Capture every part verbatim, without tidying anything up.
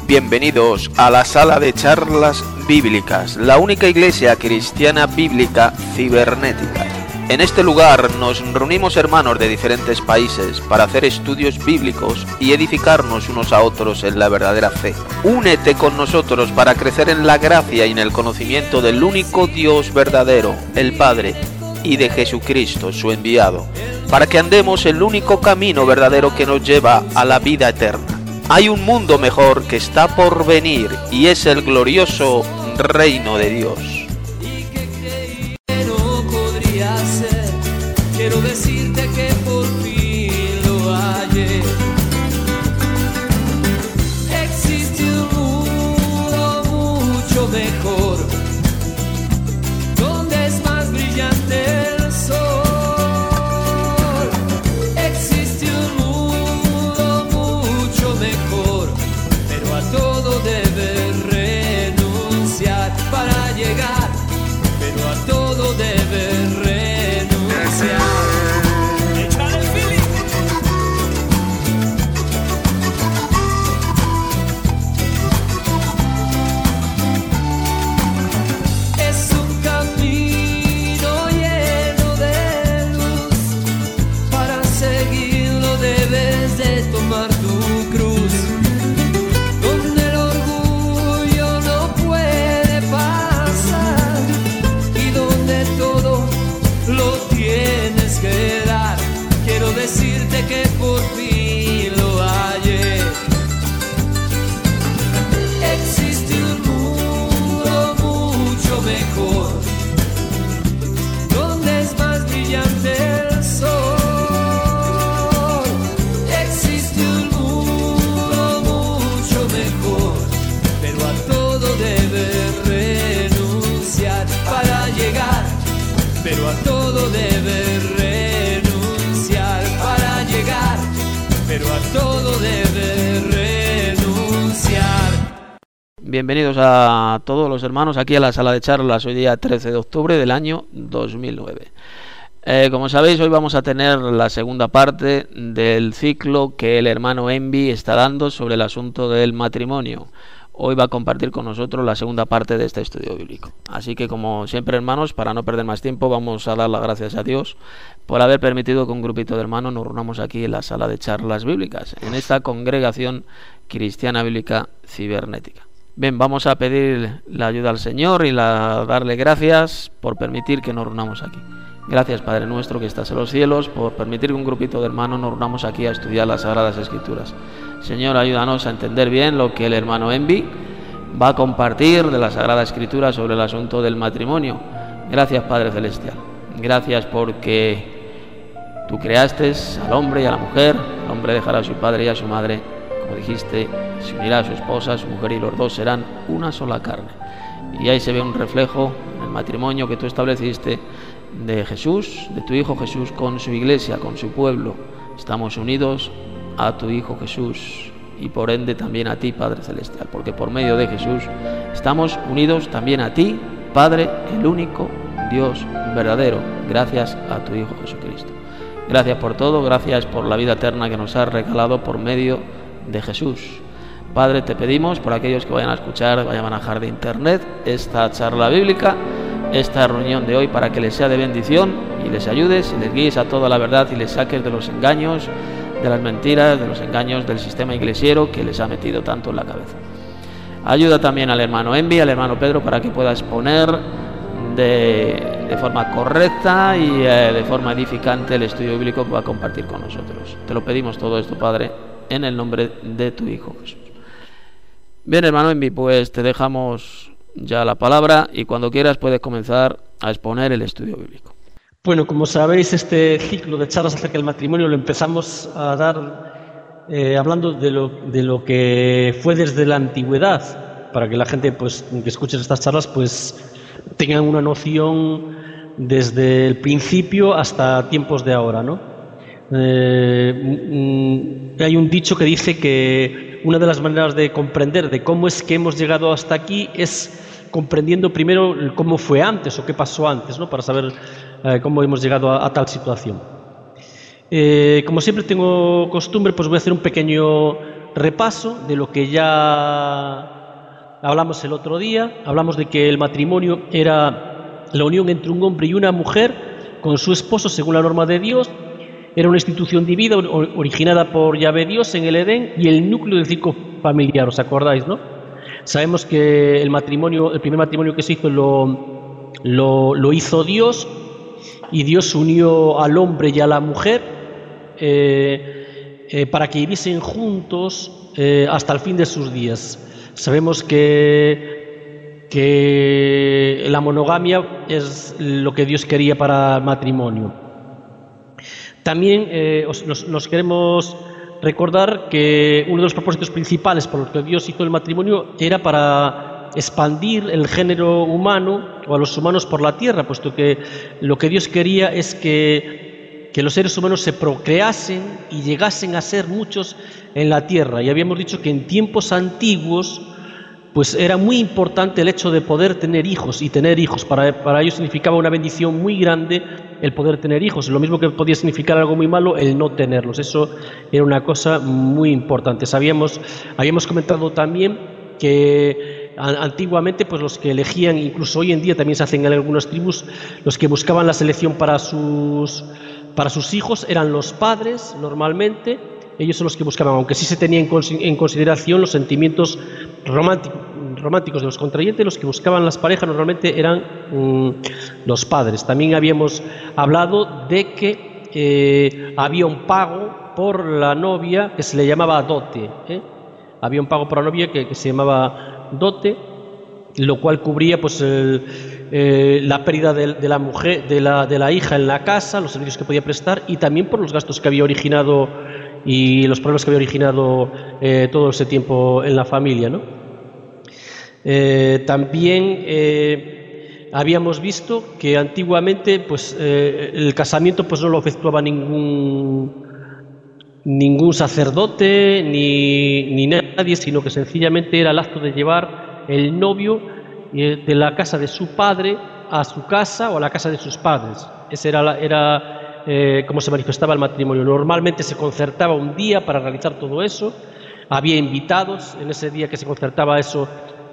Bienvenidos a la sala de charlas bíblicas, la única iglesia cristiana bíblica cibernética. En este lugar nos reunimos hermanos de diferentes países para hacer estudios bíblicos y edificarnos unos a otros en la verdadera fe. Únete con nosotros para crecer en la gracia y en el conocimiento del único Dios verdadero, el Padre, y de Jesucristo, su enviado, para que andemos el único camino verdadero que nos lleva a la vida eterna. Hay un mundo mejor que está por venir y es el glorioso reino de Dios. Quiero decirte que por fin lo hallé. Existe un mundo mucho mejor, donde es más brillante el sol. Existe un mundo mucho mejor, pero a todo debes renunciar para llegar, pero a todo debes renunciar. Decirte que por fin lo hallé. Existe un mundo mucho mejor, donde es más brillante el sol. Existe un mundo mucho mejor, pero a todo debes renunciar para llegar, pero a todo debes renunciar. Pero a todo debe renunciar. Bienvenidos a todos los hermanos aquí a la sala de charlas, hoy día trece de octubre del año dos mil nueve. Eh, como sabéis, hoy vamos a tener la segunda parte del ciclo que el hermano Envi está dando sobre el asunto del matrimonio. Hoy va a compartir con nosotros la segunda parte de este estudio bíblico. Así que, como siempre, hermanos, para no perder más tiempo, vamos a dar las gracias a Dios por haber permitido que un grupito de hermanos nos reunamos aquí en la sala de charlas bíblicas, en esta congregación cristiana bíblica cibernética. Bien, vamos a pedir la ayuda al Señor y la, darle gracias por permitir que nos reunamos aquí. Gracias, Padre nuestro que estás en los cielos, por permitir que un grupito de hermanos nos reunamos aquí a estudiar las Sagradas Escrituras. Señor, ayúdanos a entender bien lo que el hermano Envi va a compartir de la Sagrada Escritura sobre el asunto del matrimonio. Gracias, Padre Celestial. Gracias porque tú creaste al hombre y a la mujer. El hombre dejará a su padre y a su madre, como dijiste, se unirá a su esposa, a su mujer, y los dos serán una sola carne. Y ahí se ve un reflejo en el matrimonio que tú estableciste de Jesús, de tu Hijo Jesús con su iglesia, con su pueblo. Estamos unidos a tu Hijo Jesús y por ende también a ti, Padre Celestial, porque por medio de Jesús estamos unidos también a ti, Padre, el único Dios verdadero, gracias a tu Hijo Jesucristo. Gracias por todo, gracias por la vida eterna que nos has regalado por medio de Jesús. Padre, te pedimos por aquellos que vayan a escuchar, vayan a bajar de internet esta charla bíblica, esta reunión de hoy, para que les sea de bendición y les ayudes y les guíes a toda la verdad y les saques de los engaños, de las mentiras, de los engaños del sistema iglesiero que les ha metido tanto en la cabeza. Ayuda también al hermano Envi, al hermano Pedro, para que pueda exponer de, de forma correcta y eh, de forma edificante el estudio bíblico que va a compartir con nosotros. Te lo pedimos todo esto, Padre, en el nombre de tu Hijo Jesús. Bien, hermano Envi, pues te dejamos ya la palabra y cuando quieras puedes comenzar a exponer el estudio bíblico. Bueno, como sabéis, este ciclo de charlas acerca del matrimonio lo empezamos a dar eh, hablando de lo, de lo que fue desde la antigüedad, para que la gente pues, que escuche estas charlas pues tengan una noción desde el principio hasta tiempos de ahora, ¿no? Eh, hay un dicho que dice que una de las maneras de comprender de cómo es que hemos llegado hasta aquí es comprendiendo primero cómo fue antes o qué pasó antes, ¿no? Para saber eh, cómo hemos llegado a, a tal situación. Eh, como siempre tengo costumbre, pues voy a hacer un pequeño repaso de lo que ya hablamos el otro día. Hablamos de que el matrimonio era la unión entre un hombre y una mujer con su esposo según la norma de Dios. Era una institución divina originada por Yahvé Dios en el Edén y el núcleo del ciclo familiar, ¿os acordáis, no? Sabemos que el matrimonio, el primer matrimonio que se hizo lo, lo, lo hizo Dios, y Dios unió al hombre y a la mujer eh, eh, para que viviesen juntos eh, hasta el fin de sus días. Sabemos que, que la monogamia es lo que Dios quería para el matrimonio. También eh, os, nos, nos queremos recordar que uno de los propósitos principales por los que Dios hizo el matrimonio era para expandir el género humano o a los humanos por la tierra, puesto que lo que Dios quería es que, que los seres humanos se procreasen y llegasen a ser muchos en la tierra. Y habíamos dicho que en tiempos antiguos pues era muy importante el hecho de poder tener hijos, y tener hijos para, para ellos significaba una bendición muy grande el poder tener hijos, lo mismo que podía significar algo muy malo el no tenerlos. Eso era una cosa muy importante. Sabíamos, habíamos comentado también que antiguamente pues los que elegían, incluso hoy en día también se hacen en algunas tribus, los que buscaban la selección para sus, para sus hijos eran los padres normalmente. Ellos son los que buscaban, aunque sí se tenían en consideración los sentimientos románticos, románticos de los contrayentes, los que buscaban las parejas normalmente eran mmm, los padres. También habíamos hablado de que eh, había un pago por la novia que se le llamaba dote, ¿eh? Había un pago por la novia que, que se llamaba dote, lo cual cubría pues el, eh, la pérdida de, de la mujer, de la, de la hija en la casa, los servicios que podía prestar, y también por los gastos que había originado y los problemas que había originado eh, todo ese tiempo en la familia, ¿no? Eh, también eh, habíamos visto que antiguamente pues, eh, el casamiento pues, no lo efectuaba ningún, ningún sacerdote ni, ni nadie, sino que sencillamente era el acto de llevar el novio eh, de la casa de su padre a su casa o a la casa de sus padres. Ese era, la, era Eh, cómo se manifestaba el matrimonio. Normalmente se concertaba un día para realizar todo eso, había invitados. En ese día que se concertaba eso,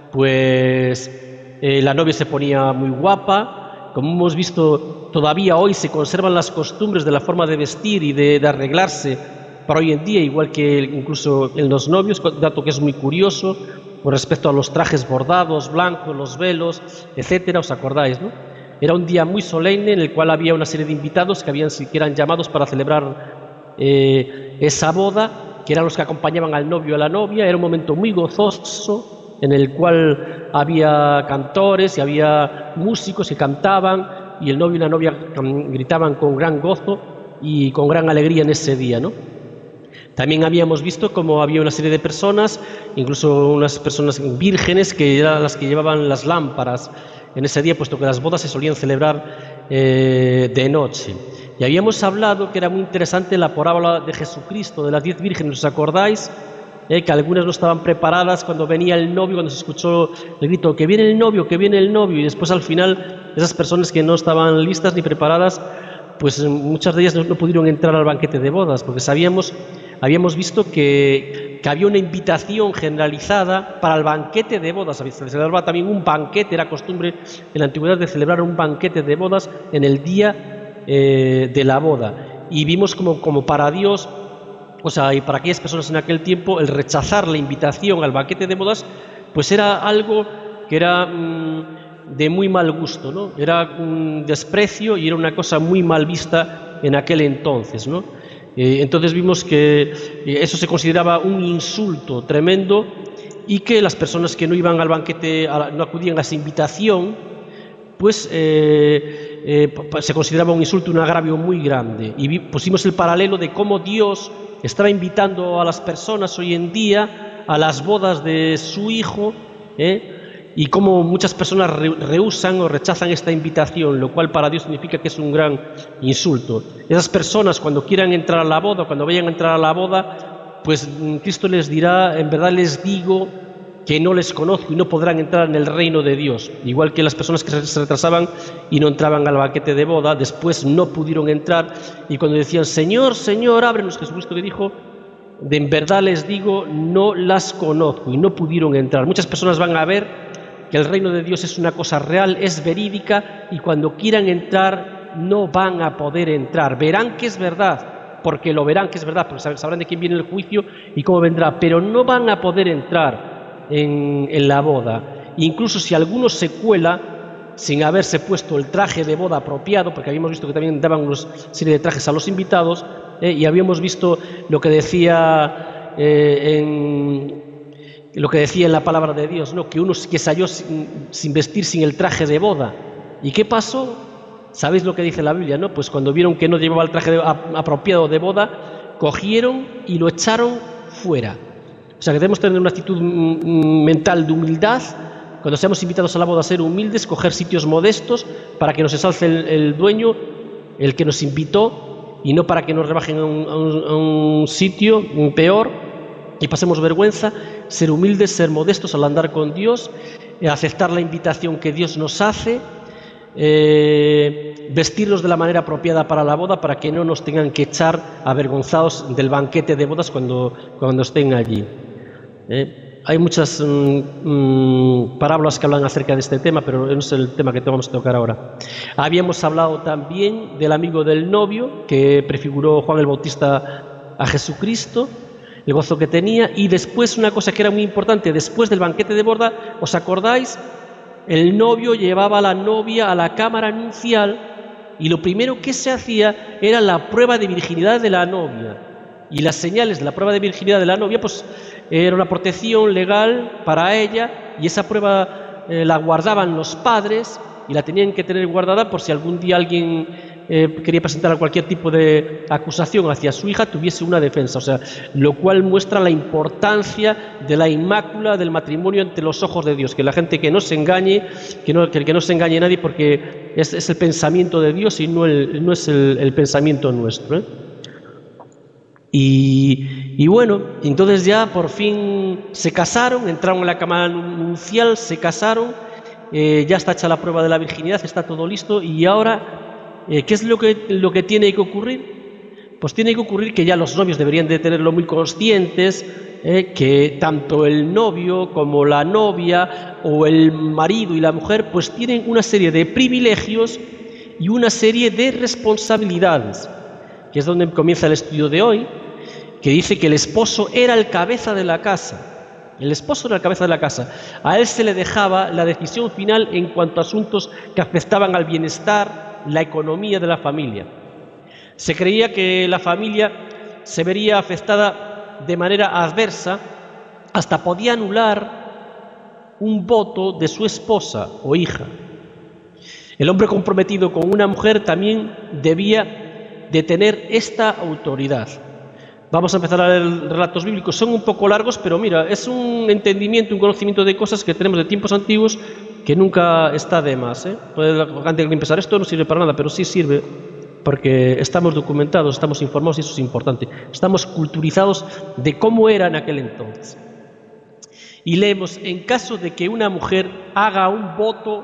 pues eh, la novia se ponía muy guapa. Como hemos visto, todavía hoy se conservan las costumbres de la forma de vestir y de, de arreglarse para hoy en día, igual que incluso en los novios, dato que es muy curioso con respecto a los trajes bordados, blancos, los velos, etcétera. ¿Os acordáis, no? Era un día muy solemne en el cual había una serie de invitados que habían, que eran llamados para celebrar eh, esa boda, que eran los que acompañaban al novio y a la novia. Era un momento muy gozoso en el cual había cantores y había músicos que cantaban, y el novio y la novia gritaban con gran gozo y con gran alegría en ese día, ¿no? También habíamos visto cómo había una serie de personas, incluso unas personas vírgenes, que eran las que llevaban las lámparas en ese día, puesto que las bodas se solían celebrar eh, de noche. Y habíamos hablado que era muy interesante la parábola de Jesucristo, de las diez vírgenes, ¿os acordáis? Eh, que algunas no estaban preparadas cuando venía el novio, cuando se escuchó el grito, que viene el novio, que viene el novio, y después al final esas personas que no estaban listas ni preparadas, pues muchas de ellas no, no pudieron entrar al banquete de bodas, porque sabíamos, habíamos visto que, que había una invitación generalizada para el banquete de bodas. Se celebraba también un banquete, era costumbre en la antigüedad de celebrar un banquete de bodas en el día eh, de la boda. Y vimos como, como para Dios, o sea, y para aquellas personas en aquel tiempo, el rechazar la invitación al banquete de bodas, pues era algo que era mmm, de muy mal gusto, ¿no? Era un desprecio y era una cosa muy mal vista en aquel entonces, ¿no? Eh, entonces vimos que eso se consideraba un insulto tremendo, y que las personas que no iban al banquete, a la, no acudían a esa invitación, pues eh, eh, se consideraba un insulto, un agravio muy grande. Y vi, pusimos el paralelo de cómo Dios estaba invitando a las personas hoy en día a las bodas de su Hijo, ¿eh? Y cómo muchas personas re rehusan o rechazan esta invitación, lo cual para Dios significa que es un gran insulto. Esas personas, cuando quieran entrar a la boda, cuando vayan a entrar a la boda, pues Cristo les dirá: en verdad les digo que no les conozco, y no podrán entrar en el reino de Dios. Igual que las personas que se retrasaban y no entraban al banquete de boda, después no pudieron entrar, y cuando decían: Señor, Señor, ábrenos, Jesucristo le dijo: de en verdad les digo, no las conozco, y no pudieron entrar. Muchas personas van a ver que el reino de Dios es una cosa real, es verídica, y cuando quieran entrar no van a poder entrar. Verán que es verdad, porque lo verán que es verdad, porque sabrán de quién viene el juicio y cómo vendrá, pero no van a poder entrar en, en la boda. Incluso si alguno se cuela sin haberse puesto el traje de boda apropiado, porque habíamos visto que también daban una serie de trajes a los invitados, eh, y habíamos visto lo que decía eh, en... lo que decía en la palabra de Dios, ¿no? Que uno que salió sin, sin vestir, sin el traje de boda. ¿Y qué pasó? ¿Sabéis lo que dice la Biblia, no? Pues cuando vieron que no llevaba el traje de, a, apropiado de boda, cogieron y lo echaron fuera. O sea que debemos tener una actitud mental de humildad. Cuando seamos invitados a la boda, a ser humildes, coger sitios modestos para que nos ensalce el, el dueño, el que nos invitó, y no para que nos rebajen a un, a un, a un sitio peor y pasemos vergüenza. Ser humildes, ser modestos al andar con Dios, eh, aceptar la invitación que Dios nos hace, eh, vestirnos de la manera apropiada para la boda, para que no nos tengan que echar avergonzados del banquete de bodas cuando, cuando estén allí. Eh, hay muchas mm, parábolas que hablan acerca de este tema, pero no es el tema que vamos a tocar ahora. Habíamos hablado también del amigo del novio, que prefiguró Juan el Bautista a Jesucristo, el gozo que tenía. Y después una cosa que era muy importante, después del banquete de boda, ¿os acordáis? El novio llevaba a la novia a la cámara nupcial, y lo primero que se hacía era la prueba de virginidad de la novia. Y las señales de la prueba de virginidad de la novia, pues era una protección legal para ella, y esa prueba eh, la guardaban los padres y la tenían que tener guardada por si algún día alguien eh, quería presentar cualquier tipo de acusación hacia su hija, tuviese una defensa. O sea, lo cual muestra la importancia de la inmácula del matrimonio ante los ojos de Dios. Que la gente que no se engañe, que no, que, que no se engañe a nadie, porque es, es el pensamiento de Dios y no, el, no es el, el pensamiento nuestro, ¿eh? Y, y bueno, entonces ya por fin se casaron, entraron en la cámara nupcial, se casaron, eh, ya está hecha la prueba de la virginidad, está todo listo. Y ahora, eh, ¿qué es lo que, lo que tiene que ocurrir? Pues tiene que ocurrir que ya los novios deberían de tenerlo muy conscientes, eh, que tanto el novio como la novia, o el marido y la mujer, pues tienen una serie de privilegios y una serie de responsabilidades, que es donde comienza el estudio de hoy, que dice que el esposo era el cabeza de la casa. El esposo era el cabeza de la casa. A él se le dejaba la decisión final en cuanto a asuntos que afectaban al bienestar, la economía de la familia. Se creía que la familia se vería afectada de manera adversa, hasta podía anular un voto de su esposa o hija. El hombre comprometido con una mujer también debía de tener esta autoridad. Vamos a empezar a leer relatos bíblicos. Son un poco largos, pero mira, es un entendimiento, un conocimiento de cosas que tenemos de tiempos antiguos que nunca está de más, ¿eh? Puede la gente pensar, esto no sirve para nada, pero sí sirve, porque estamos documentados, estamos informados, y eso es importante. Estamos culturizados de cómo era en aquel entonces. Y leemos: en caso de que una mujer haga un voto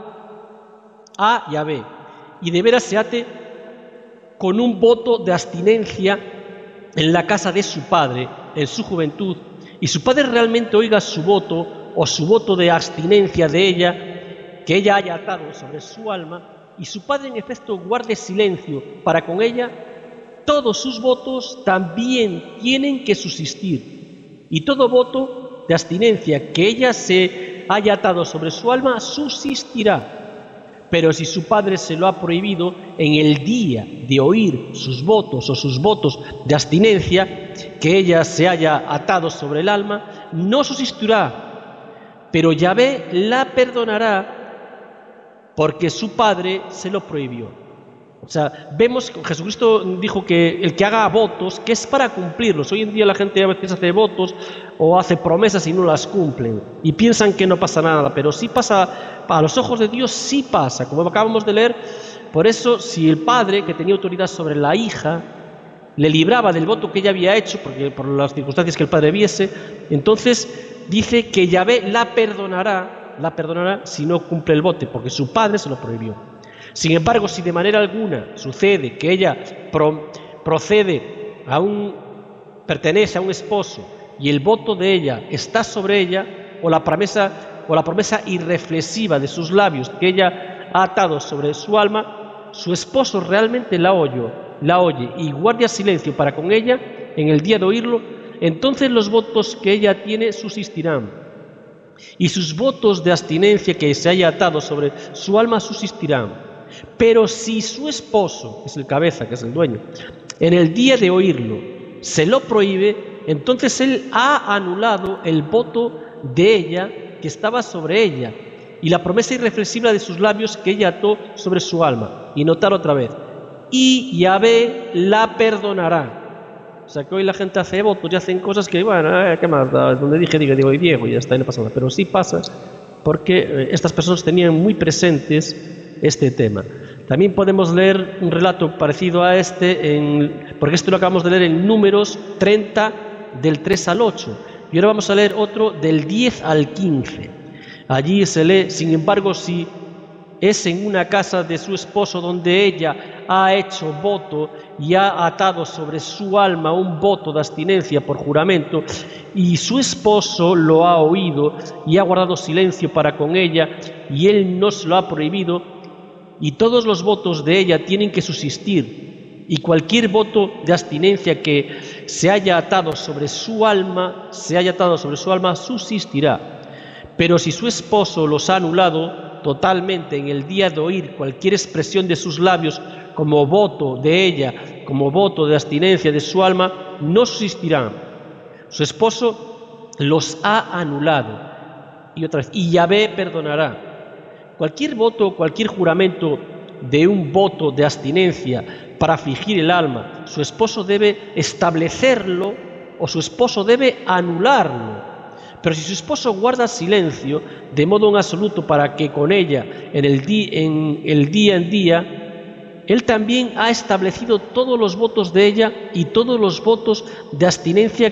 A y a B, y de veras se ate con un voto de abstinencia en la casa de su padre, en su juventud, y su padre realmente oiga su voto, o su voto de abstinencia de ella, que ella haya atado sobre su alma, y su padre en efecto guarde silencio para con ella, todos sus votos también tienen que subsistir, y todo voto de abstinencia que ella se haya atado sobre su alma subsistirá. Pero si su padre se lo ha prohibido en el día de oír sus votos o sus votos de abstinencia que ella se haya atado sobre el alma, no subsistirá, pero Yahvé la perdonará porque su padre se lo prohibió. O sea, vemos que Jesucristo dijo que el que haga votos, que es para cumplirlos. Hoy en día la gente a veces hace votos o hace promesas y no las cumplen, y piensan que no pasa nada, pero sí pasa, a los ojos de Dios sí pasa, como acabamos de leer. Por eso, si el padre, que tenía autoridad sobre la hija, le libraba del voto que ella había hecho, porque por las circunstancias que el padre viese, entonces dice que Yahvé la perdonará, la perdonará si no cumple el voto, porque su padre se lo prohibió. Sin embargo, si de manera alguna sucede que ella pro, procede a un pertenece a un esposo y el voto de ella está sobre ella, o la promesa, o la promesa irreflexiva de sus labios que ella ha atado sobre su alma, su esposo realmente la oye, la oye y guarda silencio para con ella en el día de oírlo, entonces los votos que ella tiene subsistirán, y sus votos de abstinencia que se haya atado sobre su alma subsistirán. Pero si su esposo, que es el cabeza, que es el dueño, en el día de oírlo se lo prohíbe, entonces él ha anulado el voto de ella que estaba sobre ella y la promesa irreflexible de sus labios que ella ató sobre su alma. Y notar otra vez, y Yahvé la perdonará. O sea que hoy la gente hace votos y hacen cosas que, bueno, eh, ¿qué más da? Donde dije, digo, digo, y viejo, y ya está, y no pasa nada. Pero sí pasa porque eh, estas personas tenían muy presentes este tema. También podemos leer un relato parecido a este, en, porque esto lo acabamos de leer en Números treinta, del tres al ocho. Y ahora vamos a leer otro del diez al quince. Allí se lee, sin embargo, si es en una casa de su esposo donde ella ha hecho voto y ha atado sobre su alma un voto de abstinencia por juramento, y su esposo lo ha oído y ha guardado silencio para con ella, y él no se lo ha prohibido, y todos los votos de ella tienen que subsistir, y cualquier voto de abstinencia que se haya atado sobre su alma, se haya atado sobre su alma, subsistirá. Pero si su esposo los ha anulado totalmente en el día de oír cualquier expresión de sus labios como voto de ella, como voto de abstinencia de su alma, no subsistirán. Su esposo los ha anulado. Y otra vez, y Yahvé perdonará. Cualquier voto, cualquier juramento de un voto de abstinencia para afligir el alma, su esposo debe establecerlo o su esposo debe anularlo. Pero si su esposo guarda silencio de modo en absoluto para que con ella en el, di en el día en día, él también ha establecido todos los votos de ella y todos los votos de abstinencia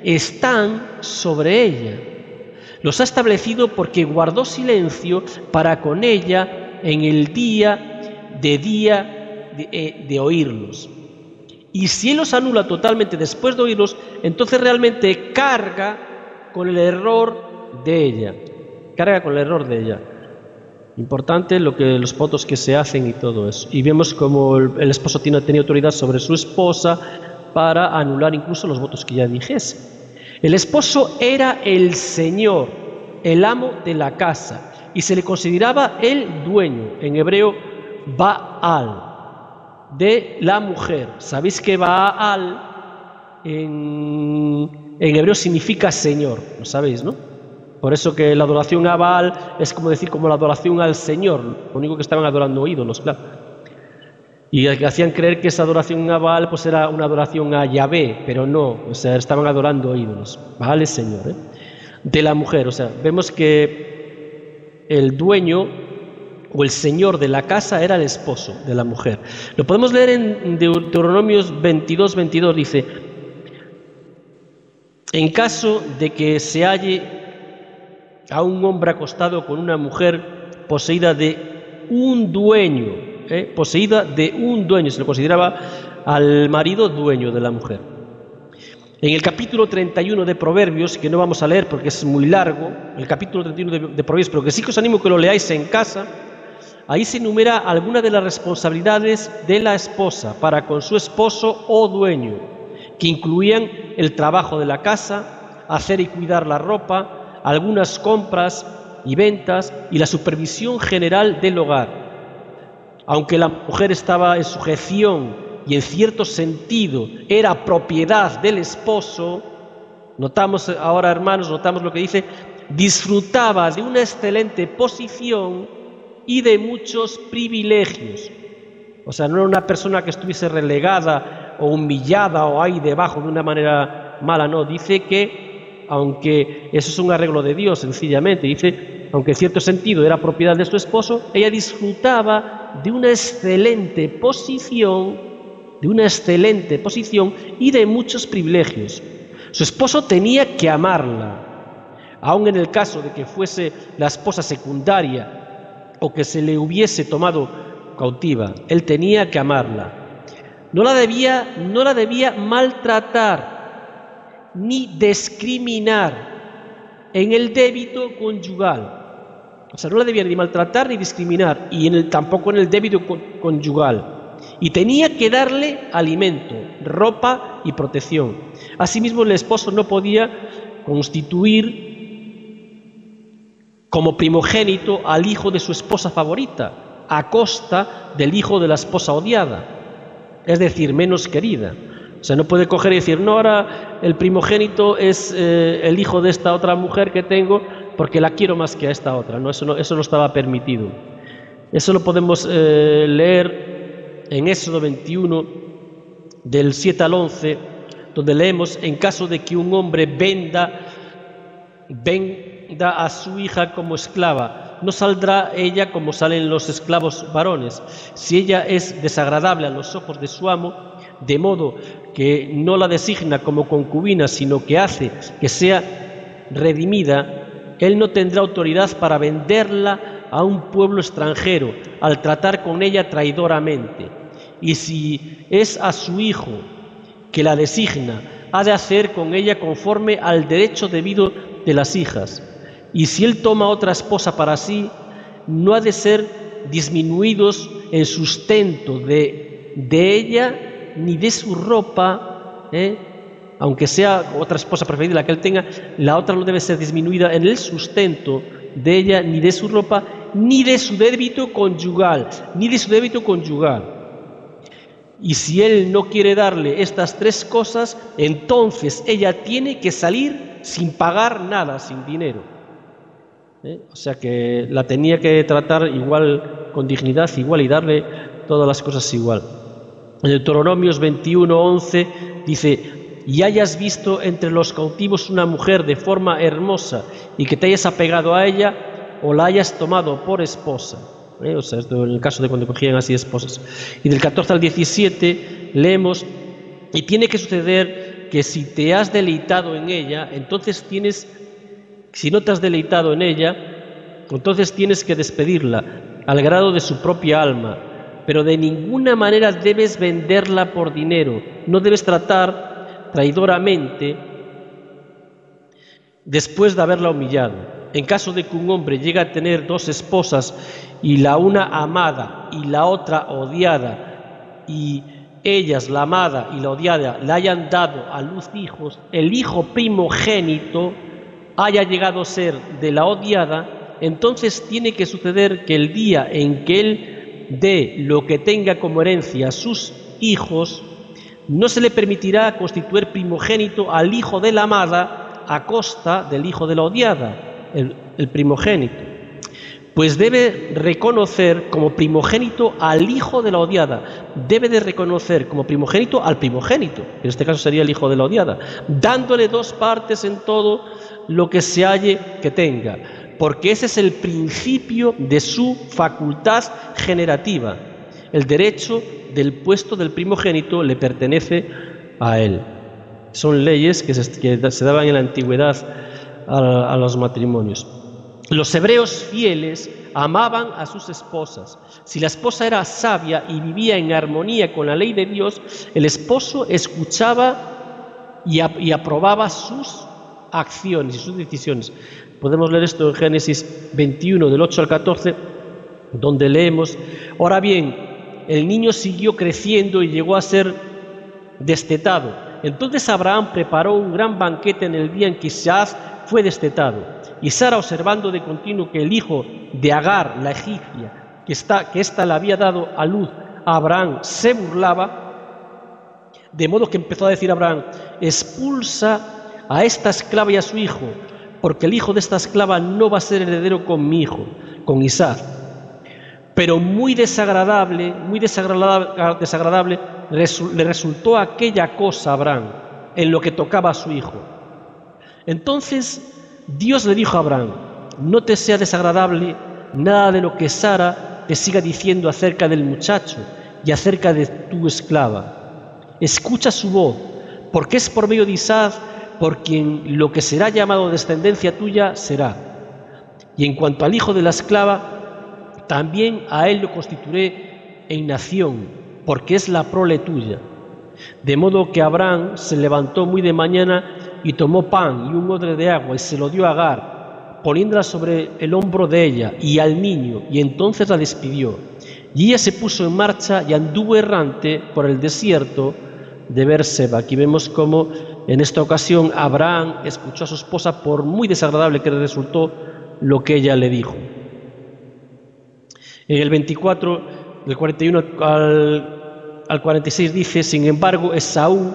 están sobre ella. Los ha establecido porque guardó silencio para con ella en el día de día de, eh, de oírlos. Y si él los anula totalmente después de oírlos, entonces realmente carga con el error de ella, carga con el error de ella. Importante lo que los votos que se hacen y todo eso. Y vemos como el, el esposo tiene, tenía autoridad sobre su esposa para anular incluso los votos que ella dijese. El esposo era el señor, el amo de la casa, y se le consideraba el dueño, en hebreo Baal, de la mujer. ¿Sabéis que Baal en En hebreo significa Señor, lo sabéis, ¿no? Por eso que la adoración a Baal es como decir, como la adoración al Señor, lo único que estaban adorando ídolos, claro. Y hacían creer que esa adoración a Baal pues era una adoración a Yahvé, pero no, o sea, estaban adorando ídolos. Baal es Señor, ¿eh? De la mujer, o sea, vemos que el dueño o el señor de la casa era el esposo de la mujer. Lo podemos leer en Deuteronomios veintidós, veintidós, dice: en caso de que se halle a un hombre acostado con una mujer poseída de un dueño, ¿eh? poseída de un dueño, se le consideraba al marido dueño de la mujer. En el capítulo treinta y uno de Proverbios, que no vamos a leer porque es muy largo, el capítulo treinta y uno de, de Proverbios, pero que sí que os animo que lo leáis en casa, ahí se enumera algunas de las responsabilidades de la esposa para con su esposo o dueño, que incluían el trabajo de la casa, hacer y cuidar la ropa, algunas compras y ventas y la supervisión general del hogar. Aunque la mujer estaba en sujeción y en cierto sentido era propiedad del esposo, notamos ahora, hermanos, notamos lo que dice, disfrutaba de una excelente posición y de muchos privilegios. O sea, no era una persona que estuviese relegada o humillada o ahí debajo de una manera mala, no. Dice que, aunque eso es un arreglo de Dios sencillamente, dice, aunque en cierto sentido era propiedad de su esposo, ella disfrutaba de una excelente posición, de una excelente posición y de muchos privilegios. Su esposo tenía que amarla, aun en el caso de que fuese la esposa secundaria o que se le hubiese tomado cautiva, él tenía que amarla. No la debía, no la debía maltratar, ni discriminar en el débito conyugal. O sea, no la debía ni maltratar ni discriminar, y en el, tampoco en el débito conyugal. Y tenía que darle alimento, ropa y protección. Asimismo, el esposo no podía constituir como primogénito al hijo de su esposa favorita, a costa del hijo de la esposa odiada, es decir, menos querida. O sea, no puede coger y decir, no, ahora el primogénito es eh, el hijo de esta otra mujer que tengo porque la quiero más que a esta otra. No, eso no, eso no estaba permitido. Eso lo podemos eh, leer en Éxodo veintiuno, del siete al once, donde leemos, en caso de que un hombre venda, venda a su hija como esclava, no saldrá ella como salen los esclavos varones. Si ella es desagradable a los ojos de su amo, de modo que no la designa como concubina, sino que hace que sea redimida, él no tendrá autoridad para venderla a un pueblo extranjero, al tratar con ella traidoramente. Y si es a su hijo que la designa, ha de hacer con ella conforme al derecho debido de las hijas. Y si él toma otra esposa para sí, no ha de ser disminuidos el sustento de, de ella ni de su ropa, ¿eh? Aunque sea otra esposa preferida la que él tenga, la otra no debe ser disminuida en el sustento de ella, ni de su ropa, ni de su débito conyugal, ni de su débito conyugal. Y si él no quiere darle estas tres cosas, entonces ella tiene que salir sin pagar nada, sin dinero. ¿Eh? O sea que la tenía que tratar igual, con dignidad igual, y darle todas las cosas igual. En Deuteronomios veintiuno, once dice: y hayas visto entre los cautivos una mujer de forma hermosa y que te hayas apegado a ella o la hayas tomado por esposa. ¿Eh? O sea, esto en el caso de cuando cogían así esposas. Y del catorce al diecisiete leemos: y tiene que suceder que si te has deleitado en ella, entonces tienes, si no te has deleitado en ella, entonces tienes que despedirla al grado de su propia alma, pero de ninguna manera debes venderla por dinero, no debes tratar traidoramente después de haberla humillado. En caso de que un hombre llegue a tener dos esposas y la una amada y la otra odiada, y ellas, la amada y la odiada, le hayan dado a luz hijos, el hijo primogénito haya llegado a ser de la odiada, entonces tiene que suceder que el día en que él dé lo que tenga como herencia a sus hijos, no se le permitirá constituir primogénito al hijo de la amada a costa del hijo de la odiada, el, el primogénito, pues debe reconocer como primogénito al hijo de la odiada, debe de reconocer como primogénito al primogénito, en este caso sería el hijo de la odiada, dándole dos partes en todo lo que se halle que tenga, porque ese es el principio de su facultad generativa. El derecho del puesto del primogénito le pertenece a él. Son leyes que se, que se daban en la antigüedad a, a los matrimonios. Los hebreos fieles amaban a sus esposas. Si la esposa era sabia y vivía en armonía con la ley de Dios, el esposo escuchaba y, a, y aprobaba sus acciones y sus decisiones. Podemos leer esto en Génesis veintiuno, del ocho al catorce, donde leemos: ahora bien, el niño siguió creciendo y llegó a ser destetado. Entonces Abraham preparó un gran banquete en el día en que Isaac fue destetado. Y Sara, observando de continuo que el hijo de Agar, la egipcia, que, está, que ésta le había dado a luz a Abraham, se burlaba, de modo que empezó a decir a Abraham: expulsa a esta esclava y a su hijo, porque el hijo de esta esclava no va a ser heredero con mi hijo, con Isaac. Pero muy desagradable, muy desagradable, desagradable le resultó aquella cosa a Abraham en lo que tocaba a su hijo. Entonces Dios le dijo a Abraham: no te sea desagradable nada de lo que Sara te siga diciendo acerca del muchacho y acerca de tu esclava. Escucha su voz, porque es por medio de Isaac por quien lo que será llamado descendencia tuya será. Y en cuanto al hijo de la esclava, también a él lo constituiré en nación, porque es la prole tuya. De modo que Abraham se levantó muy de mañana y tomó pan y un odre de agua y se lo dio a Agar, poniéndola sobre el hombro de ella y al niño, y entonces la despidió. Y ella se puso en marcha y anduvo errante por el desierto de Beerseba. Aquí vemos cómo en esta ocasión Abraham escuchó a su esposa por muy desagradable que le resultó lo que ella le dijo. En el veinticuatro, del cuarenta y uno al, al cuarenta y seis dice: sin embargo, Esaú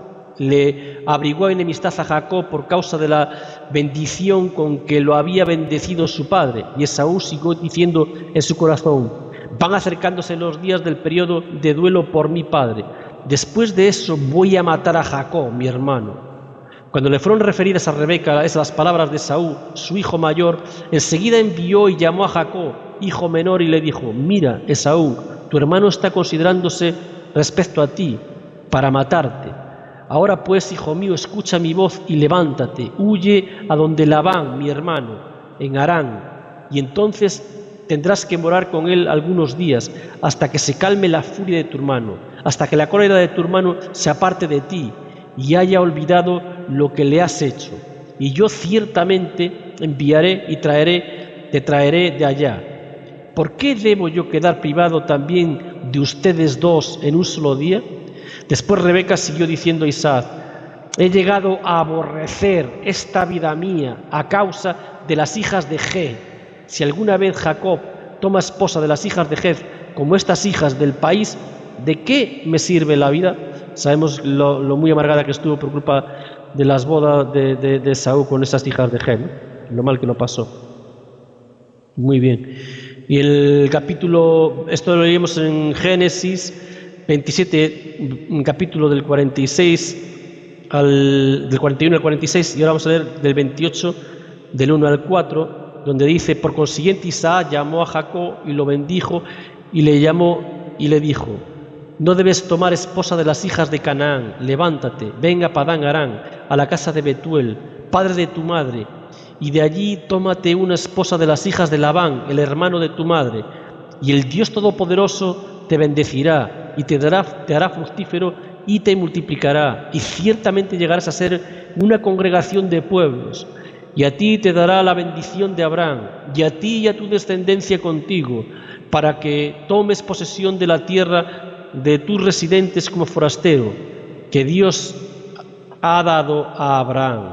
le abrigó enemistad a Jacob por causa de la bendición con que lo había bendecido su padre. Y Esaú siguió diciendo en su corazón: van acercándose los días del periodo de duelo por mi padre. Después de eso voy a matar a Jacob, mi hermano. Cuando le fueron referidas a Rebeca esas palabras de Esaú, su hijo mayor, enseguida envió y llamó a Jacob, hijo menor, y le dijo: mira, Esaú, tu hermano está considerándose respecto a ti para matarte. Ahora pues, hijo mío, escucha mi voz y levántate, huye a donde Labán, mi hermano, en Harán, y entonces tendrás que morar con él algunos días, hasta que se calme la furia de tu hermano, hasta que la cólera de tu hermano se aparte de ti y haya olvidado lo que le has hecho. Y yo ciertamente enviaré y traeré, te traeré de allá. ¿Por qué debo yo quedar privado también de ustedes dos en un solo día? Después Rebeca siguió diciendo a Isaac: he llegado a aborrecer esta vida mía a causa de las hijas de Ged. Si alguna vez Jacob toma esposa de las hijas de Ged, como estas hijas del país, ¿de qué me sirve la vida? Sabemos lo, lo muy amargada que estuvo por culpa de las bodas de, de, de Esaú con esas hijas de Ged, ¿no? Lo mal que lo pasó. Muy bien. Y el capítulo, esto lo leímos en Génesis veintisiete, un capítulo del cuarenta y seis al, del cuarenta y uno al cuarenta y seis, y ahora vamos a leer del veintiocho, del uno al cuatro, donde dice: por consiguiente Isaac llamó a Jacob y lo bendijo, y le llamó y le dijo: no debes tomar esposa de las hijas de Canaán, levántate, ven a Padán Aram, a la casa de Betuel, padre de tu madre, y de allí tómate una esposa de las hijas de Labán, el hermano de tu madre, y el Dios Todopoderoso te bendecirá y te dará, te hará fructífero y te multiplicará, y ciertamente llegarás a ser una congregación de pueblos. Y a ti te dará la bendición de Abraham, y a ti y a tu descendencia contigo, para que tomes posesión de la tierra de tus residentes como forastero, que Dios ha dado a Abraham.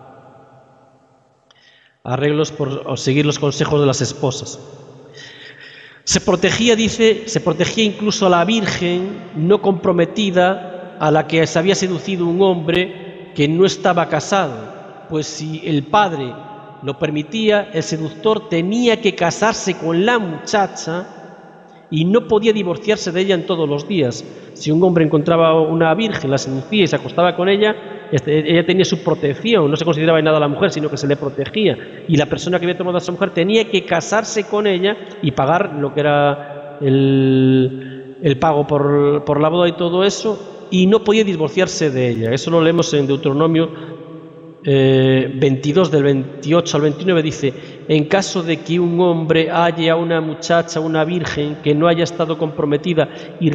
Arreglos por seguir los consejos de las esposas. Se protegía, dice, se protegía incluso a la virgen no comprometida a la que se había seducido un hombre que no estaba casado, pues si el padre lo permitía, el seductor tenía que casarse con la muchacha y no podía divorciarse de ella en todos los días. Si un hombre encontraba una virgen, la seducía y se acostaba con ella, ella tenía su protección, no se consideraba en nada a la mujer, sino que se le protegía. Y la persona que había tomado a esa mujer tenía que casarse con ella y pagar lo que era el, el pago por, por la boda y todo eso, y no podía divorciarse de ella. Eso lo leemos en Deuteronomio eh, veintidós, del veintiocho al veintinueve, dice: en caso de que un hombre halle a una muchacha, una virgen, que no haya estado comprometida y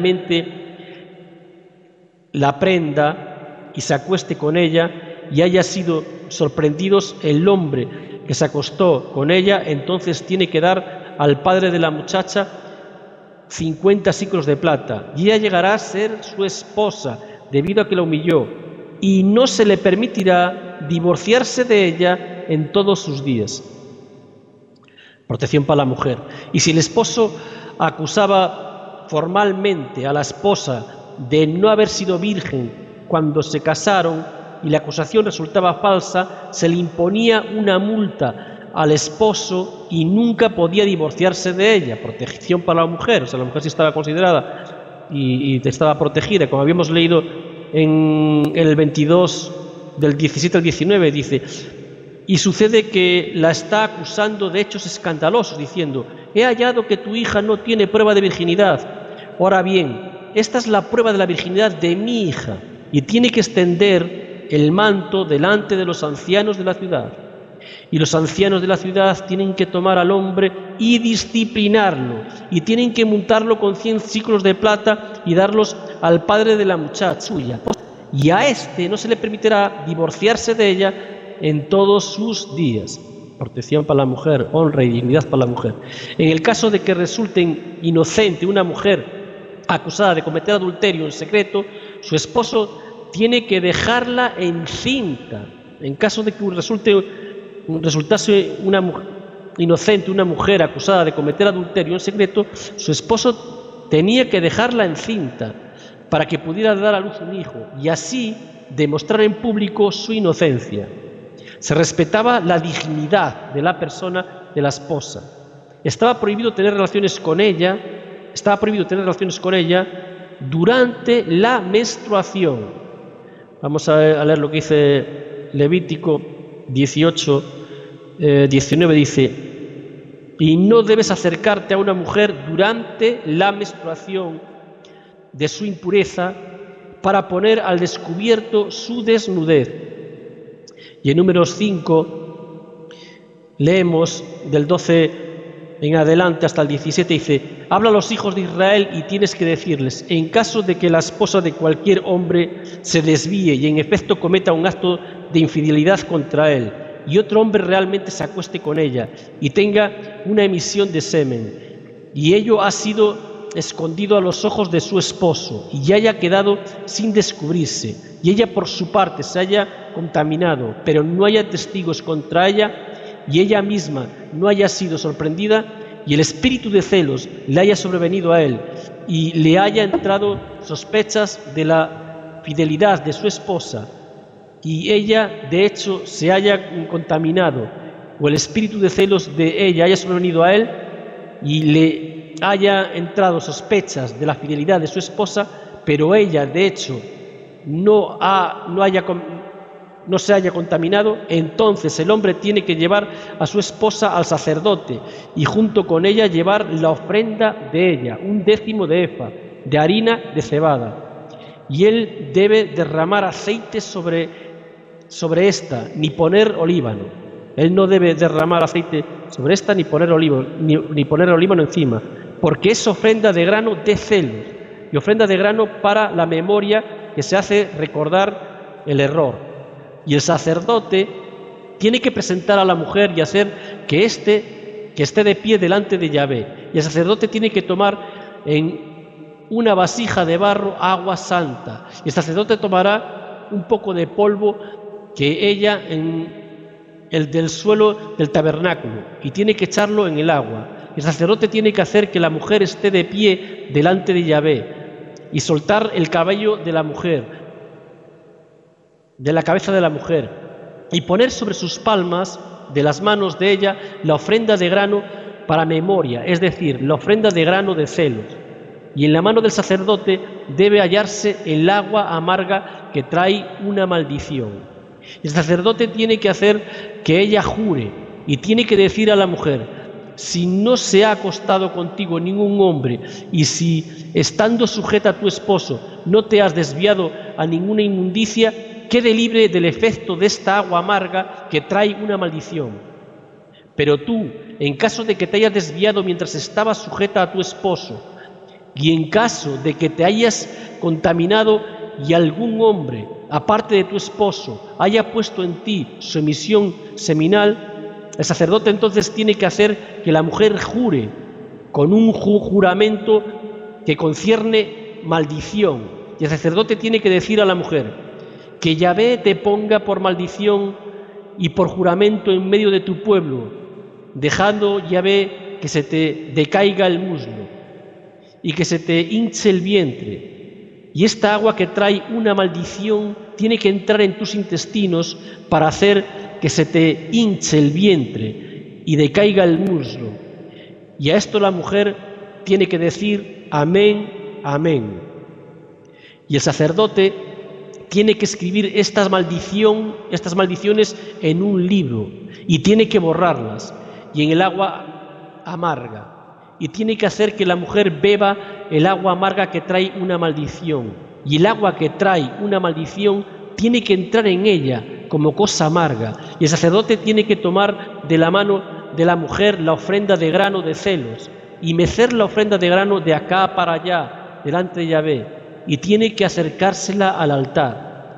realmente la prenda y se acueste con ella y haya sido sorprendidos el hombre que se acostó con ella, entonces tiene que dar al padre de la muchacha cincuenta siclos de plata, y ella llegará a ser su esposa debido a que la humilló, y no se le permitirá divorciarse de ella en todos sus días. Protección para la mujer. Y si el esposo acusaba formalmente a la esposa de no haber sido virgen cuando se casaron y la acusación resultaba falsa, se le imponía una multa al esposo y nunca podía divorciarse de ella. Protección para la mujer, o sea, la mujer sí estaba considerada y, y estaba protegida, como habíamos leído en el veintidós, del diecisiete al diecinueve, dice: y sucede que la está acusando de hechos escandalosos, diciendo: he hallado que tu hija no tiene prueba de virginidad. Ahora bien, esta es la prueba de la virginidad de mi hija, y tiene que extender el manto delante de los ancianos de la ciudad. Y los ancianos de la ciudad tienen que tomar al hombre y disciplinarlo, y tienen que montarlo con cien siclos de plata y darlos al padre de la muchacha suya. y a éste no se le permitirá divorciarse de ella en todos sus días. Protección para la mujer, honra y dignidad para la mujer. En el caso de que resulte inocente una mujer acusada de cometer adulterio en secreto, su esposo tiene que dejarla encinta. En caso de que resulte, resultase una mujer inocente una mujer acusada de cometer adulterio en secreto, su esposo tenía que dejarla encinta para que pudiera dar a luz un hijo y así demostrar en público su inocencia. Se respetaba la dignidad de la persona de la esposa. Estaba prohibido tener relaciones con ella, estaba prohibido tener relaciones con ella durante la menstruación. Vamos a leer lo que dice Levítico dieciocho, eh, diecinueve, dice: y no debes acercarte a una mujer durante la menstruación de su impureza para poner al descubierto su desnudez. Y en Números cinco leemos del doce en adelante hasta el diecisiete, dice: habla a los hijos de Israel y tienes que decirles, en caso de que la esposa de cualquier hombre se desvíe y en efecto cometa un acto de infidelidad contra él, y otro hombre realmente se acueste con ella y tenga una emisión de semen, y ello ha sido escondido a los ojos de su esposo y haya quedado sin descubrirse, y ella por su parte se haya contaminado, pero no haya testigos contra ella, y ella misma no haya sido sorprendida, y el espíritu de celos le haya sobrevenido a él, y le haya entrado sospechas de la fidelidad de su esposa, y ella de hecho se haya contaminado, o el espíritu de celos de ella haya sobrevenido a él, y le haya entrado sospechas de la fidelidad de su esposa, pero ella de hecho no, ha, no, haya, no se haya contaminado, entonces el hombre tiene que llevar a su esposa al sacerdote y junto con ella llevar la ofrenda de ella, un décimo de efa de harina de cebada, y él debe derramar aceite sobre, sobre esta, ni poner olíbano. Él no debe derramar aceite sobre esta ni poner olíbano, ni, ni poner olíbano encima, porque es ofrenda de grano de celos y ofrenda de grano para la memoria que se hace recordar el error. Y el sacerdote tiene que presentar a la mujer y hacer que éste que esté de pie delante de Yahvé. Y el sacerdote tiene que tomar en una vasija de barro agua santa. Y el sacerdote tomará un poco de polvo que ella en el del suelo del tabernáculo y tiene que echarlo en el agua. El sacerdote tiene que hacer que la mujer esté de pie delante de Yahvé y soltar el cabello de la mujer, de la cabeza de la mujer, y poner sobre sus palmas de las manos de ella la ofrenda de grano para memoria, es decir, la ofrenda de grano de celos. Y en la mano del sacerdote debe hallarse el agua amarga que trae una maldición. El sacerdote tiene que hacer que ella jure y tiene que decir a la mujer: si no se ha acostado contigo ningún hombre y si estando sujeta a tu esposo no te has desviado a ninguna inmundicia, quede libre del efecto de esta agua amarga que trae una maldición. Pero tú, en caso de que te hayas desviado mientras estabas sujeta a tu esposo y en caso de que te hayas contaminado y algún hombre aparte de tu esposo haya puesto en ti su emisión seminal, el sacerdote entonces tiene que hacer que la mujer jure con un juramento que concierne maldición. Y el sacerdote tiene que decir a la mujer: que Yahvé te ponga por maldición y por juramento en medio de tu pueblo, dejando Yahvé que se te decaiga el muslo y que se te hinche el vientre. Y esta agua que trae una maldición tiene que entrar en tus intestinos para hacer que se te hinche el vientre y decaiga el muslo. Y a esto la mujer tiene que decir amén, amén. Y el sacerdote tiene que escribir estas, maldición, estas maldiciones en un libro y tiene que borrarlas y en el agua amarga. Y tiene que hacer que la mujer beba el agua amarga que trae una maldición. Y el agua que trae una maldición tiene que entrar en ella como cosa amarga. Y el sacerdote tiene que tomar de la mano de la mujer la ofrenda de grano de celos y mecer la ofrenda de grano de acá para allá, delante de Yahvé. Y tiene que acercársela al altar.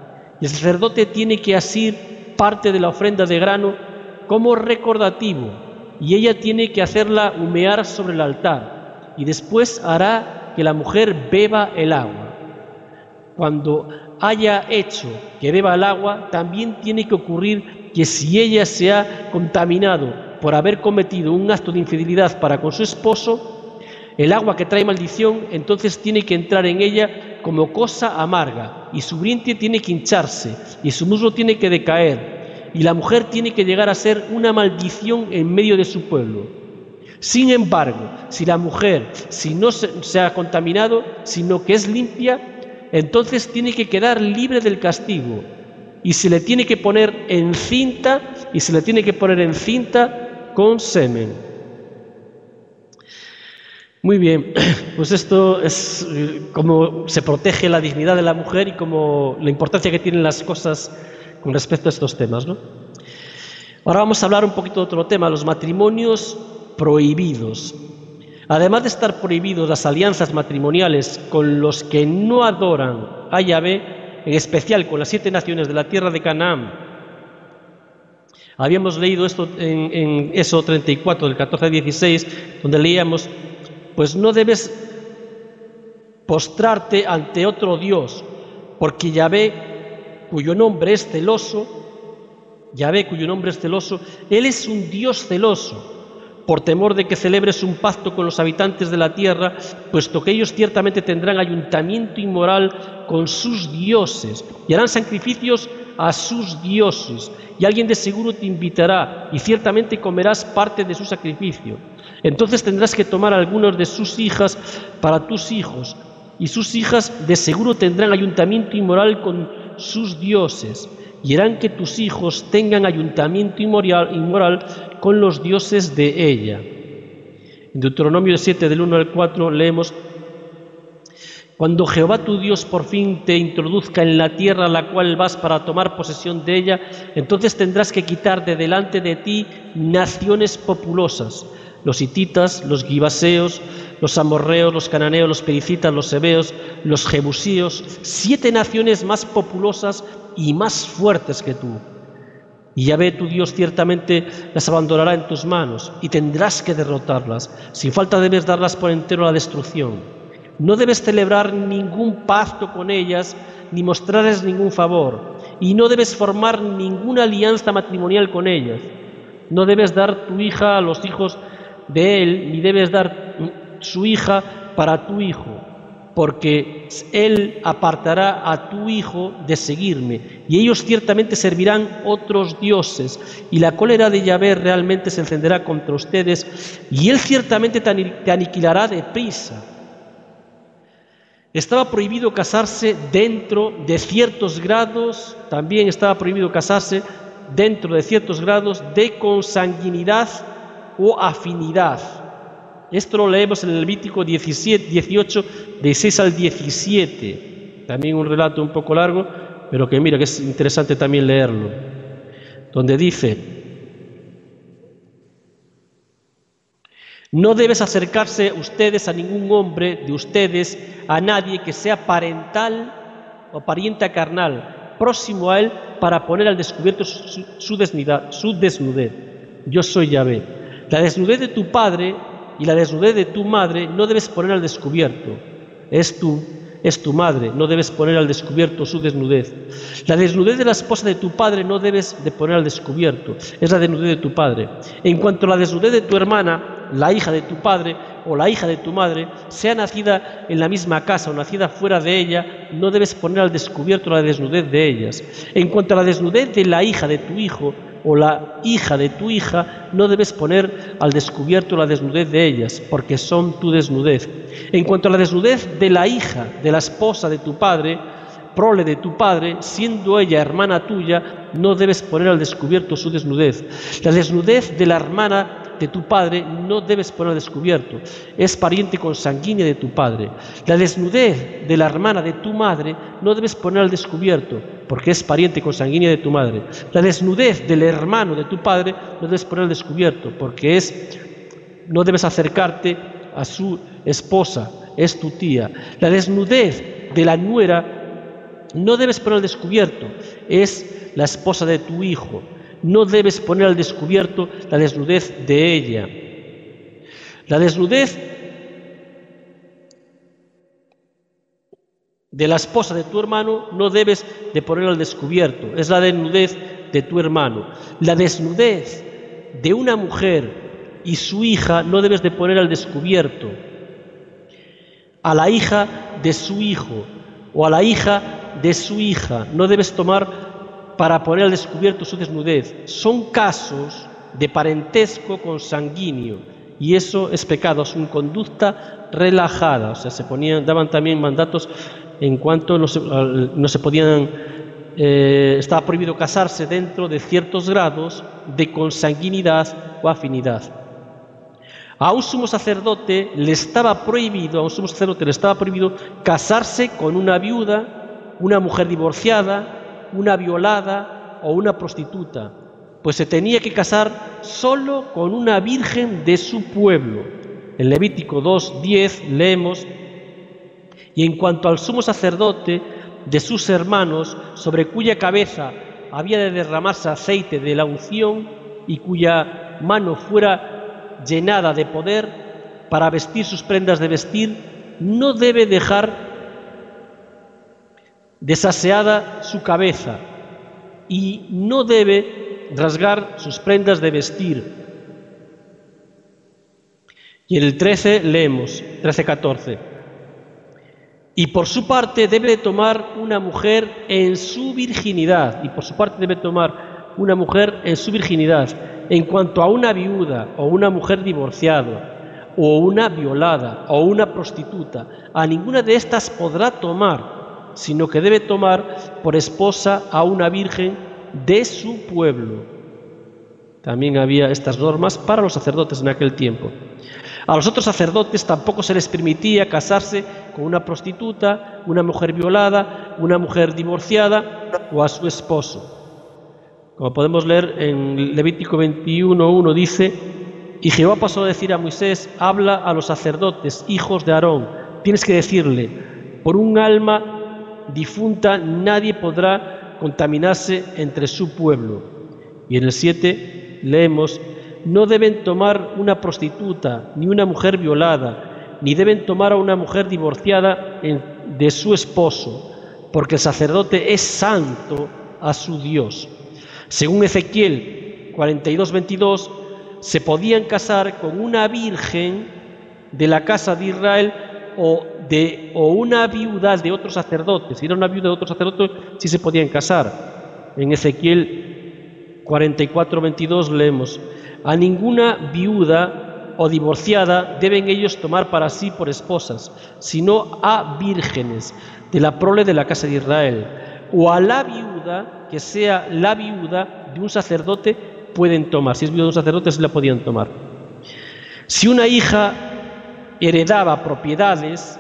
y el sacerdote tiene que asir parte de la ofrenda de grano como recordativo, y ella tiene que hacerla humear sobre el altar, y después hará que la mujer beba el agua. Cuando haya hecho que beba el agua, también tiene que ocurrir que si ella se ha contaminado por haber cometido un acto de infidelidad para con su esposo, el agua que trae maldición entonces tiene que entrar en ella como cosa amarga, y su vientre tiene que hincharse, y su muslo tiene que decaer, y la mujer tiene que llegar a ser una maldición en medio de su pueblo. Sin embargo, si la mujer, si no se, se ha contaminado, sino que es limpia, entonces tiene que quedar libre del castigo, y se le tiene que poner encinta, y se le tiene que poner encinta con semen. Muy bien, pues esto es cómo se protege la dignidad de la mujer y cómo la importancia que tienen las cosas con respecto a estos temas, ¿no? Ahora vamos a hablar un poquito de otro tema, los matrimonios prohibidos. Además de estar prohibidos las alianzas matrimoniales con los que no adoran a Yahvé, en especial con las siete naciones de la tierra de Canaán. Habíamos leído esto en, en Éxodo treinta y cuatro, del catorce al dieciséis, donde leíamos: pues no debes postrarte ante otro Dios, porque Yahvé, cuyo nombre es celoso, Yahvé, cuyo nombre es celoso, Él es un Dios celoso, por temor de que celebres un pacto con los habitantes de la tierra, puesto que ellos ciertamente tendrán ayuntamiento inmoral con sus dioses y harán sacrificios a sus dioses, y alguien de seguro te invitará, y ciertamente comerás parte de su sacrificio. Entonces tendrás que tomar algunas de sus hijas para tus hijos, y sus hijas de seguro tendrán ayuntamiento inmoral con sus dioses, y harán que tus hijos tengan ayuntamiento inmoral, inmoral con los dioses de ella. En Deuteronomio siete, del uno al cuatro, leemos: cuando Jehová tu Dios por fin te introduzca en la tierra a la cual vas para tomar posesión de ella, entonces tendrás que quitar de delante de ti naciones populosas, los hititas, los gibaseos, los amorreos, los cananeos, los pericitas, los heveos, los jebusíos, siete naciones más populosas y más fuertes que tú. Y Yahvé tu Dios ciertamente las abandonará en tus manos, y tendrás que derrotarlas. Sin falta debes darlas por entero a la destrucción. No debes celebrar ningún pacto con ellas, ni mostrarles ningún favor, y no debes formar ninguna alianza matrimonial con ellas. No debes dar tu hija a los hijos de él, ni debes dar su hija para tu hijo, porque él apartará a tu hijo de seguirme, y ellos ciertamente servirán otros dioses, y la cólera de Yahvé realmente se encenderá contra ustedes, y él ciertamente te aniquilará deprisa. Estaba prohibido casarse dentro de ciertos grados, también estaba prohibido casarse dentro de ciertos grados de consanguinidad o afinidad. Esto lo leemos en el Levítico diecisiete, dieciocho, de seis al diecisiete. También un relato un poco largo, pero que mira que es interesante también leerlo. Donde dice: no debes acercarse ustedes a ningún hombre de ustedes, a nadie que sea parental o pariente carnal, próximo a él, para poner al descubierto su, su, desnudez, su desnudez. Yo soy Yahvé. La desnudez de tu padre y la desnudez de tu madre no debes poner al descubierto. Es tu, es tu madre, no debes poner al descubierto su desnudez. La desnudez de la esposa de tu padre no debes de poner al descubierto. Es la desnudez de tu padre. En cuanto a la desnudez de tu hermana, la hija de tu padre o la hija de tu madre, sea nacida en la misma casa o nacida fuera de ella, no debes poner al descubierto la desnudez de ellas. En cuanto a la desnudez de la hija de tu hijo o la hija de tu hija, no debes poner al descubierto la desnudez de ellas, porque son tu desnudez. En cuanto a la desnudez de la hija de la esposa de tu padre, prole de tu padre, siendo ella hermana tuya, no debes poner al descubierto su desnudez. La desnudez de la hermana de tu padre no debes poner al descubierto, es pariente consanguínea de tu padre. La desnudez de la hermana de tu madre no debes poner al descubierto, porque es pariente consanguínea de tu madre. La desnudez del hermano de tu padre no debes poner al descubierto, porque es, no debes acercarte a su esposa, es tu tía. La desnudez de la nuera No debes poner al descubierto, es la esposa de tu hijo. No debes poner al descubierto la desnudez de ella. La desnudez de la esposa de tu hermano no debes de poner al descubierto, es la desnudez de tu hermano. La desnudez de una mujer y su hija no debes de poner al descubierto. A la hija de su hijo o a la hija de su hija no debes tomar para poner al descubierto su desnudez. Son casos de parentesco consanguíneo y eso es pecado, es una conducta relajada. O sea, se ponían, daban también mandatos en cuanto no se, no se podían, eh, estaba prohibido casarse dentro de ciertos grados de consanguinidad o afinidad. A un sumo sacerdote le estaba prohibido, a un sumo sacerdote le estaba prohibido casarse con una viuda, una mujer divorciada, una violada o una prostituta, pues se tenía que casar solo con una virgen de su pueblo. En Levítico dos diez leemos: y en cuanto al sumo sacerdote de sus hermanos, sobre cuya cabeza había de derramarse aceite de la unción y cuya mano fuera llenada de poder para vestir sus prendas de vestir, no debe dejar desaseada su cabeza y no debe rasgar sus prendas de vestir. Y en el trece leemos, trece catorce: y por su parte debe tomar una mujer en su virginidad, y por su parte debe tomar una mujer en su virginidad, en cuanto a una viuda o una mujer divorciada, o una violada, o una prostituta, a ninguna de estas podrá tomar, sino que debe tomar por esposa a una virgen de su pueblo. También había estas normas para los sacerdotes en aquel tiempo. A los otros sacerdotes tampoco se les permitía casarse con una prostituta, una mujer violada, una mujer divorciada o a su esposo. Como podemos leer en Levítico veintiuno uno dice: y Jehová pasó a decir a Moisés: habla a los sacerdotes, hijos de Aarón, tienes que decirle, por un alma difunta nadie podrá contaminarse entre su pueblo. Y en el siete leemos: no deben tomar una prostituta, ni una mujer violada, ni deben tomar a una mujer divorciada de su esposo, porque el sacerdote es santo a su Dios. Según Ezequiel cuarenta y dos veintidós, se podían casar con una virgen de la casa de Israel o, de, o una viuda de otro sacerdote. Si era una viuda de otro sacerdote, sí se podían casar. En Ezequiel cuarenta y cuatro veintidós leemos: a ninguna viuda o divorciada deben ellos tomar para sí por esposas, sino a vírgenes de la prole de la casa de Israel, o a la viuda que sea la viuda de un sacerdote pueden tomar. Si es viuda de un sacerdote, sí la podían tomar. Si una hija heredaba propiedades,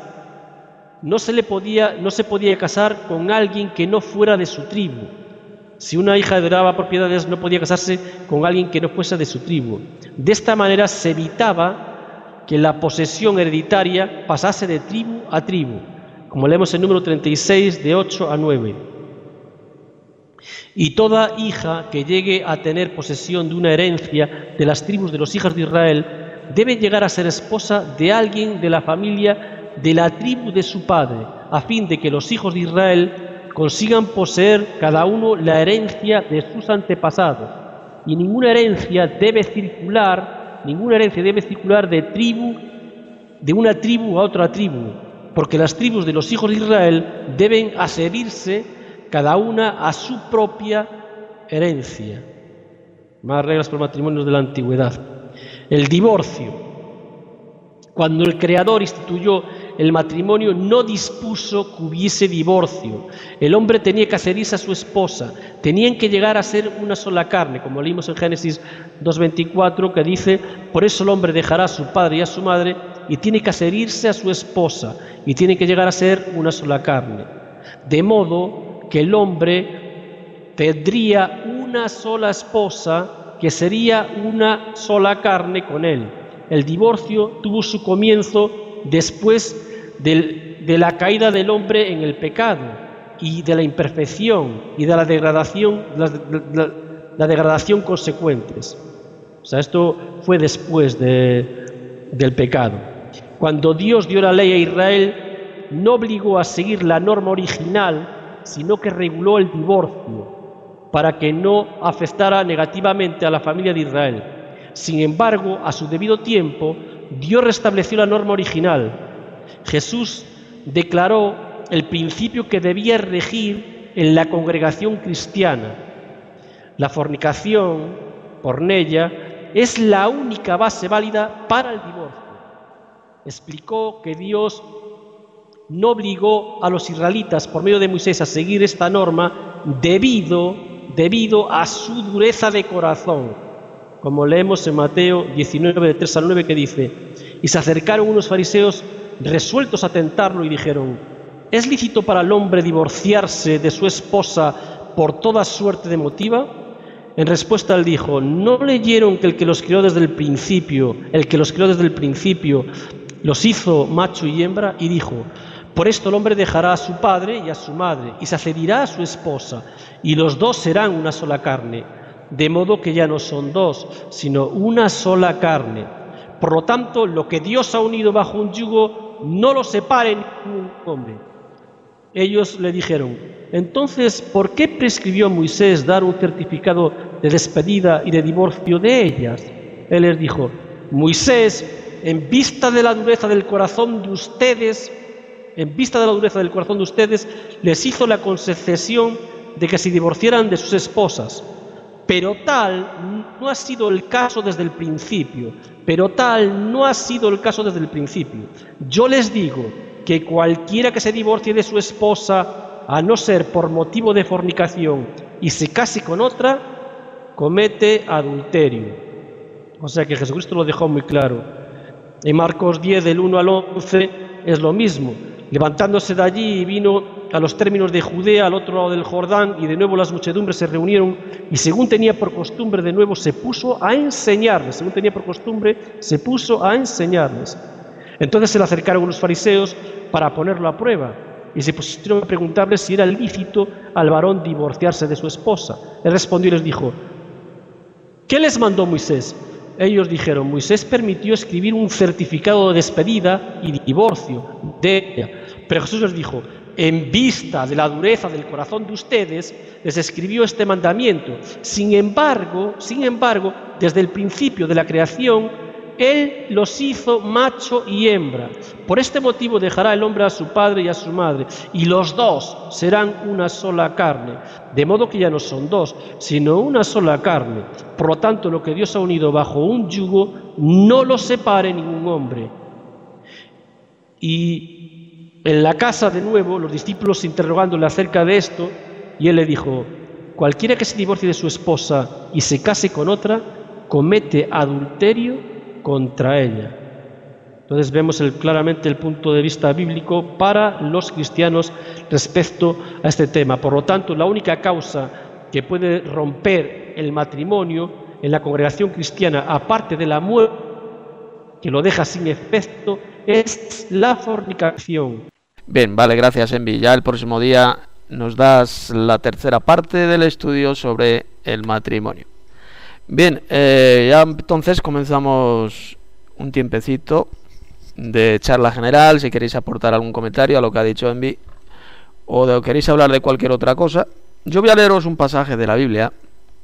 no se le podía, no se podía casar con alguien que no fuera de su tribu. Si una hija heredaba propiedades, no podía casarse con alguien que no fuese de su tribu. De esta manera se evitaba que la posesión hereditaria pasase de tribu a tribu, como leemos en número treinta y seis, de ocho a nueve. Y toda hija que llegue a tener posesión de una herencia de las tribus de los hijos de Israel debe llegar a ser esposa de alguien de la familia de la tribu de su padre, a fin de que los hijos de Israel consigan poseer cada uno la herencia de sus antepasados. Y ninguna herencia debe circular, ninguna herencia debe circular de tribu, de una tribu a otra tribu, porque las tribus de los hijos de Israel deben adherirse cada una a su propia herencia. Más reglas por matrimonios de la antigüedad. El divorcio. Cuando el Creador instituyó el matrimonio, no dispuso que hubiese divorcio. El hombre tenía que adherirse a su esposa, tenían que llegar a ser una sola carne, como leímos en Génesis dos veinticuatro, que dice: por eso el hombre dejará a su padre y a su madre y tiene que adherirse a su esposa y tiene que llegar a ser una sola carne. De modo que el hombre tendría una sola esposa que sería una sola carne con él. El divorcio tuvo su comienzo después del, de la caída del hombre en el pecado y de la imperfección y de la degradación, la, la, la degradación consecuentes. O sea, esto fue después de, del pecado. Cuando Dios dio la ley a Israel, no obligó a seguir la norma original, sino que reguló el divorcio para que no afectara negativamente a la familia de Israel. Sin embargo, a su debido tiempo, Dios restableció la norma original. Jesús declaró el principio que debía regir en la congregación cristiana. La fornicación, porneia, es la única base válida para el divorcio. Explicó que Dios no obligó a los israelitas por medio de Moisés a seguir esta norma debido, debido a su dureza de corazón, como leemos en Mateo diecinueve, de tres al nueve, que dice: y se acercaron unos fariseos resueltos a tentarlo y dijeron: ¿es lícito para el hombre divorciarse de su esposa por toda suerte de motivo? En respuesta él dijo: ¿no leyeron que el que los crió desde el principio, el que los crió desde el principio, los hizo macho y hembra? Y dijo: por esto el hombre dejará a su padre y a su madre, y se accederá a su esposa, y los dos serán una sola carne. De modo que ya no son dos, sino una sola carne. Por lo tanto, lo que Dios ha unido bajo un yugo, no lo separe ningún hombre. Ellos le dijeron: entonces, ¿por qué prescribió Moisés dar un certificado de despedida y de divorcio de ellas? Él les dijo: Moisés, en vista de la dureza del corazón de ustedes, en vista de la dureza del corazón de ustedes, les hizo la concesión de que se divorciaran de sus esposas. Pero tal no ha sido el caso desde el principio. Pero tal no ha sido el caso desde el principio. Yo les digo que cualquiera que se divorcie de su esposa, a no ser por motivo de fornicación, y se case con otra, comete adulterio. O sea que Jesucristo lo dejó muy claro. En Marcos diez, del uno al once, es lo mismo. Levantándose de allí, vino a los términos de Judea, al otro lado del Jordán, y de nuevo las muchedumbres se reunieron, y según tenía por costumbre, de nuevo se puso a enseñarles. Según tenía por costumbre, se puso a enseñarles. Entonces se le acercaron unos fariseos para ponerlo a prueba, y se pusieron a preguntarle si era lícito al varón divorciarse de su esposa. Él respondió y les dijo: ¿qué les mandó Moisés? Ellos dijeron: Moisés permitió escribir un certificado de despedida y divorcio de ella. Pero Jesús les dijo: en vista de la dureza del corazón de ustedes, les escribió este mandamiento. Sin embargo, sin embargo, desde el principio de la creación, Él los hizo macho y hembra. Por este motivo dejará el hombre a su padre y a su madre, y los dos serán una sola carne. De modo que ya no son dos, sino una sola carne. Por lo tanto, lo que Dios ha unido bajo un yugo, no lo separe ningún hombre. Y en la casa, de nuevo, los discípulos interrogándole acerca de esto, y él le dijo: cualquiera que se divorcie de su esposa y se case con otra, comete adulterio contra ella. Entonces vemos el, claramente el punto de vista bíblico para los cristianos respecto a este tema. Por lo tanto, la única causa que puede romper el matrimonio en la congregación cristiana, aparte de la muerte, que lo deja sin efecto, es la fornicación. Bien, vale, gracias, Envi. Ya el próximo día nos das la tercera parte del estudio sobre el matrimonio. Bien, eh, ya entonces comenzamos un tiempecito de charla general. Si queréis aportar algún comentario a lo que ha dicho Envi, o de, queréis hablar de cualquier otra cosa, yo voy a leeros un pasaje de la Biblia,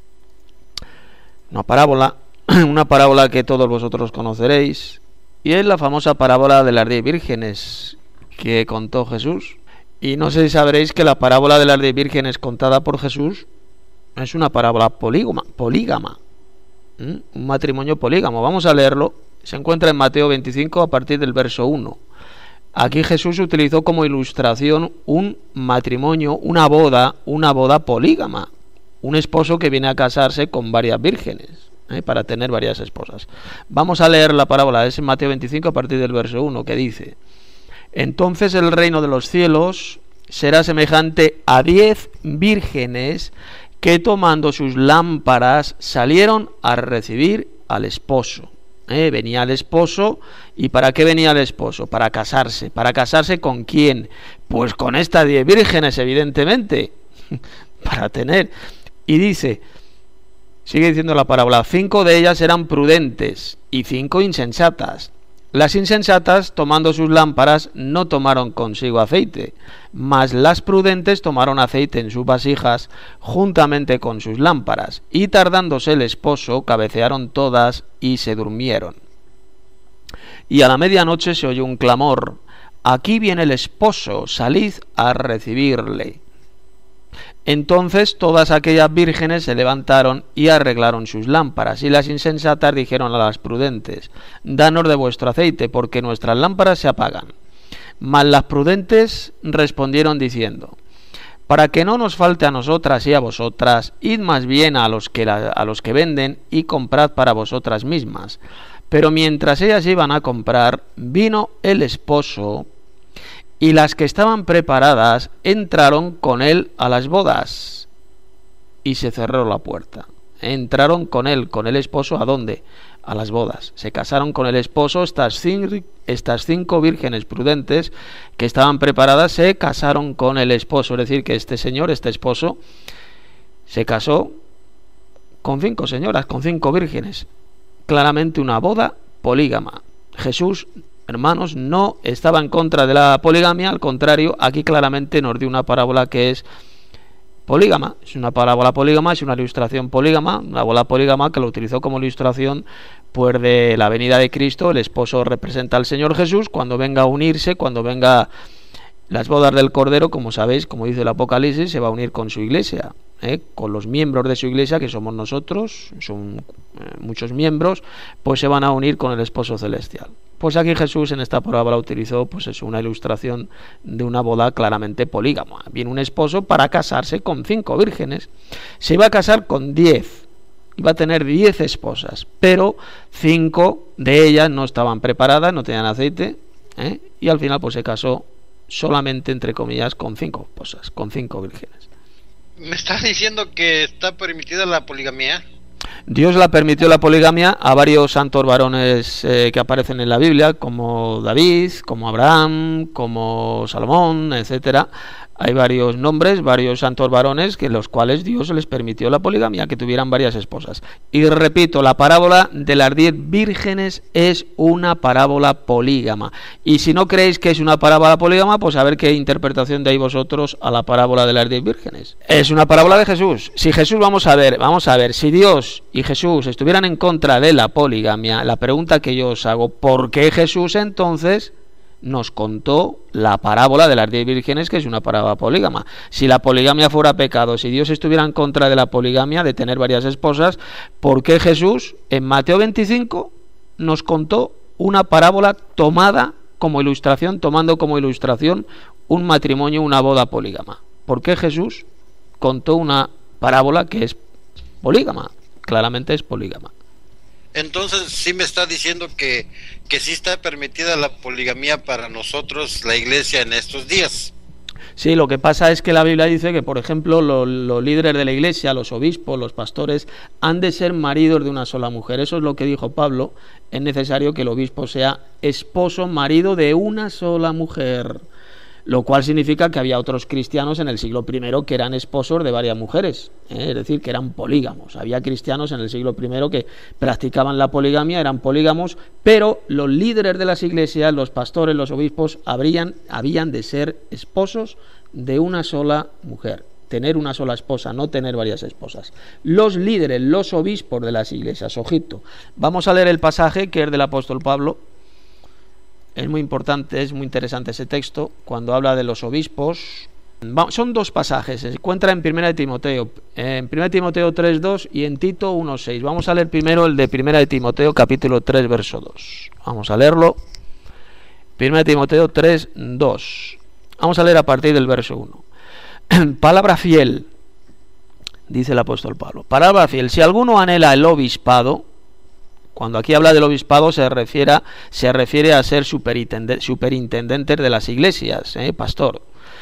una parábola, una parábola que todos vosotros conoceréis, y es la famosa parábola de las diez vírgenes que contó Jesús. Y no sé si sabréis que la parábola de las diez vírgenes contada por Jesús es una parábola polígama, polígama, ¿Mm? un matrimonio polígamo. Vamos a leerlo. Se encuentra en Mateo veinticinco a partir del verso uno. Aquí Jesús utilizó como ilustración un matrimonio, una boda, una boda polígama, un esposo que viene a casarse con varias vírgenes, ¿eh? para tener varias esposas. Vamos a leer la parábola, es en Mateo veinticinco a partir del verso uno, que dice: entonces el reino de los cielos será semejante a diez vírgenes que tomando sus lámparas salieron a recibir al esposo. ¿eh? Venía el esposo. ¿Y para qué venía el esposo? Para casarse. ¿Para casarse con quién? Pues con estas diez vírgenes, evidentemente. Para tener. Y dice, sigue diciendo la parábola, cinco de ellas eran prudentes y cinco insensatas. Las insensatas, tomando sus lámparas, no tomaron consigo aceite, mas las prudentes tomaron aceite en sus vasijas juntamente con sus lámparas, y tardándose el esposo, cabecearon todas y se durmieron. Y a la medianoche se oyó un clamor: aquí viene el esposo, salid a recibirle. Entonces todas aquellas vírgenes se levantaron y arreglaron sus lámparas, y las insensatas dijeron a las prudentes: danos de vuestro aceite, porque nuestras lámparas se apagan. Mas las prudentes respondieron diciendo: para que no nos falte a nosotras y a vosotras, id más bien a los que, la, a los que venden y comprad para vosotras mismas. Pero mientras ellas iban a comprar, vino el esposo, y las que estaban preparadas entraron con él a las bodas, y se cerró la puerta. Entraron con él, con el esposo, ¿a dónde? A las bodas. Se casaron con el esposo. Estas cinco, estas cinco vírgenes prudentes que estaban preparadas se casaron con el esposo. Es decir, que este señor, este esposo, se casó con cinco señoras, con cinco vírgenes. Claramente una boda polígama. Jesús, hermanos, no estaba en contra de la poligamia, al contrario, aquí claramente nos dio una parábola que es polígama. Es una parábola polígama, es una ilustración polígama, una boda polígama que lo utilizó como ilustración pues de la venida de Cristo. El esposo representa al Señor Jesús cuando venga a unirse, cuando venga las bodas del Cordero, como sabéis, como dice el Apocalipsis, se va a unir con su iglesia, ¿eh? con los miembros de su iglesia, que somos nosotros, son eh, muchos miembros, pues se van a unir con el esposo celestial. Pues aquí Jesús en esta parábola utilizó pues eso, una ilustración de una boda claramente polígama. Viene un esposo para casarse con cinco vírgenes. Se iba a casar con diez, iba a tener diez esposas, pero cinco de ellas no estaban preparadas, no tenían aceite, ¿eh? y al final pues se casó solamente, entre comillas, con cinco esposas, con cinco vírgenes. ¿Me estás diciendo que está permitida la poligamia? Dios la permitió la poligamia a varios santos varones eh, que aparecen en la Biblia, como David, como Abraham, como Salomón, etcétera. Hay varios nombres, varios santos varones que los cuales Dios les permitió la poligamia, que tuvieran varias esposas. Y repito, la parábola de las diez vírgenes es una parábola polígama. Y si no creéis que es una parábola polígama, pues a ver qué interpretación dais vosotros a la parábola de las diez vírgenes. Es una parábola de Jesús. Si Jesús, vamos a ver, vamos a ver, si Dios y Jesús estuvieran en contra de la poligamia, la pregunta que yo os hago, ¿por qué Jesús entonces nos contó la parábola de las diez vírgenes, que es una parábola polígama? Si la poligamia fuera pecado, si Dios estuviera en contra de la poligamia, de tener varias esposas, ¿por qué Jesús en Mateo veinticinco nos contó una parábola tomada como ilustración, tomando como ilustración un matrimonio, una boda polígama? ¿Por qué Jesús contó una parábola que es polígama? Claramente es polígama. Entonces sí me está diciendo que, que sí está permitida la poligamia para nosotros, la iglesia, en estos días. Sí, lo que pasa es que la Biblia dice que, por ejemplo, los, los líderes de la iglesia, los obispos, los pastores, han de ser maridos de una sola mujer. Eso es lo que dijo Pablo. Es necesario que el obispo sea esposo, marido de una sola mujer. Lo cual significa que había otros cristianos en el siglo primero que eran esposos de varias mujeres, ¿eh? Es decir, que eran polígamos. Había cristianos en el siglo primero que practicaban la poligamia, eran polígamos, pero los líderes de las iglesias, los pastores, los obispos, habrían, habían de ser esposos de una sola mujer. Tener una sola esposa, no tener varias esposas. Los líderes, los obispos de las iglesias, ojito. Vamos a leer el pasaje que es del apóstol Pablo. Es muy importante, es muy interesante ese texto, cuando habla de los obispos. Son dos pasajes, se encuentra en Primera de Timoteo, en Primera de Timoteo tres dos y en Tito uno seis. Vamos a leer primero el de Primera de Timoteo, capítulo tres, verso dos. Vamos a leerlo. Primera de Timoteo tres dos. Vamos a leer a partir del verso uno. Palabra fiel, dice el apóstol Pablo. Palabra fiel, si alguno anhela el obispado. Cuando aquí habla del obispado se refiere, se refiere a ser superintendente, superintendente de las iglesias, ¿eh? Pastor.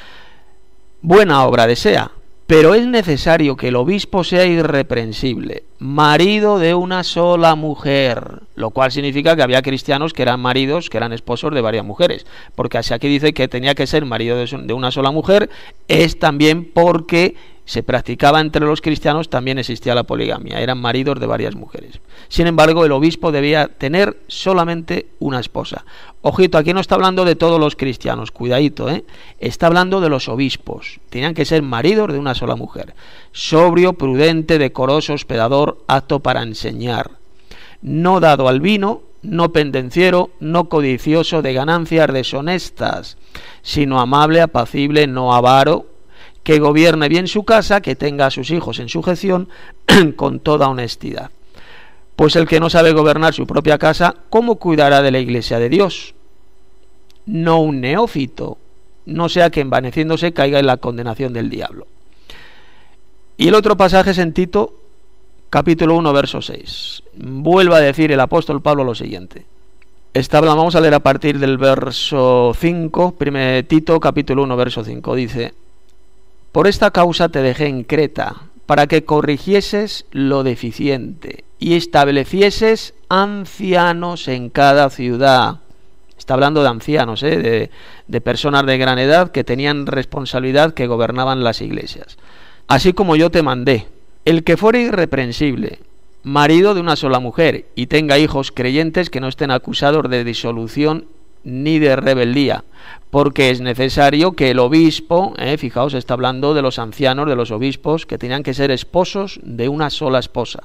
Buena obra desea, pero es necesario que el obispo sea irreprensible, marido de una sola mujer, lo cual significa que había cristianos que eran maridos, que eran esposos de varias mujeres, porque así aquí dice que tenía que ser marido de una sola mujer, es también porque se practicaba entre los cristianos, también existía la poligamia, eran maridos de varias mujeres. Sin embargo, el obispo debía tener solamente una esposa. Ojito, aquí no está hablando de todos los cristianos, cuidadito, ¿eh? Está hablando de los obispos. Tenían que ser maridos de una sola mujer. Sobrio, prudente, decoroso, hospedador, apto para enseñar. No dado al vino, no pendenciero, no codicioso de ganancias deshonestas, sino amable, apacible, no avaro, que gobierne bien su casa, que tenga a sus hijos en sujeción con toda honestidad. Pues el que no sabe gobernar su propia casa, ¿cómo cuidará de la iglesia de Dios? No un neófito, no sea que envaneciéndose caiga en la condenación del diablo. Y el otro pasaje es en Tito, capítulo uno, verso seis. Vuelve a decir el apóstol Pablo lo siguiente. Está, vamos a leer a partir del verso cinco, primer Tito, capítulo uno, verso cinco. Dice: por esta causa te dejé en Creta, para que corrigieses lo deficiente y establecieses ancianos en cada ciudad. Está hablando de ancianos, ¿eh? de, de personas de gran edad que tenían responsabilidad, que gobernaban las iglesias. Así como yo te mandé, el que fuere irreprensible, marido de una sola mujer, y tenga hijos creyentes que no estén acusados de disolución ni de rebeldía, porque es necesario que el obispo, eh, fijaos, está hablando de los ancianos, de los obispos, que tenían que ser esposos de una sola esposa.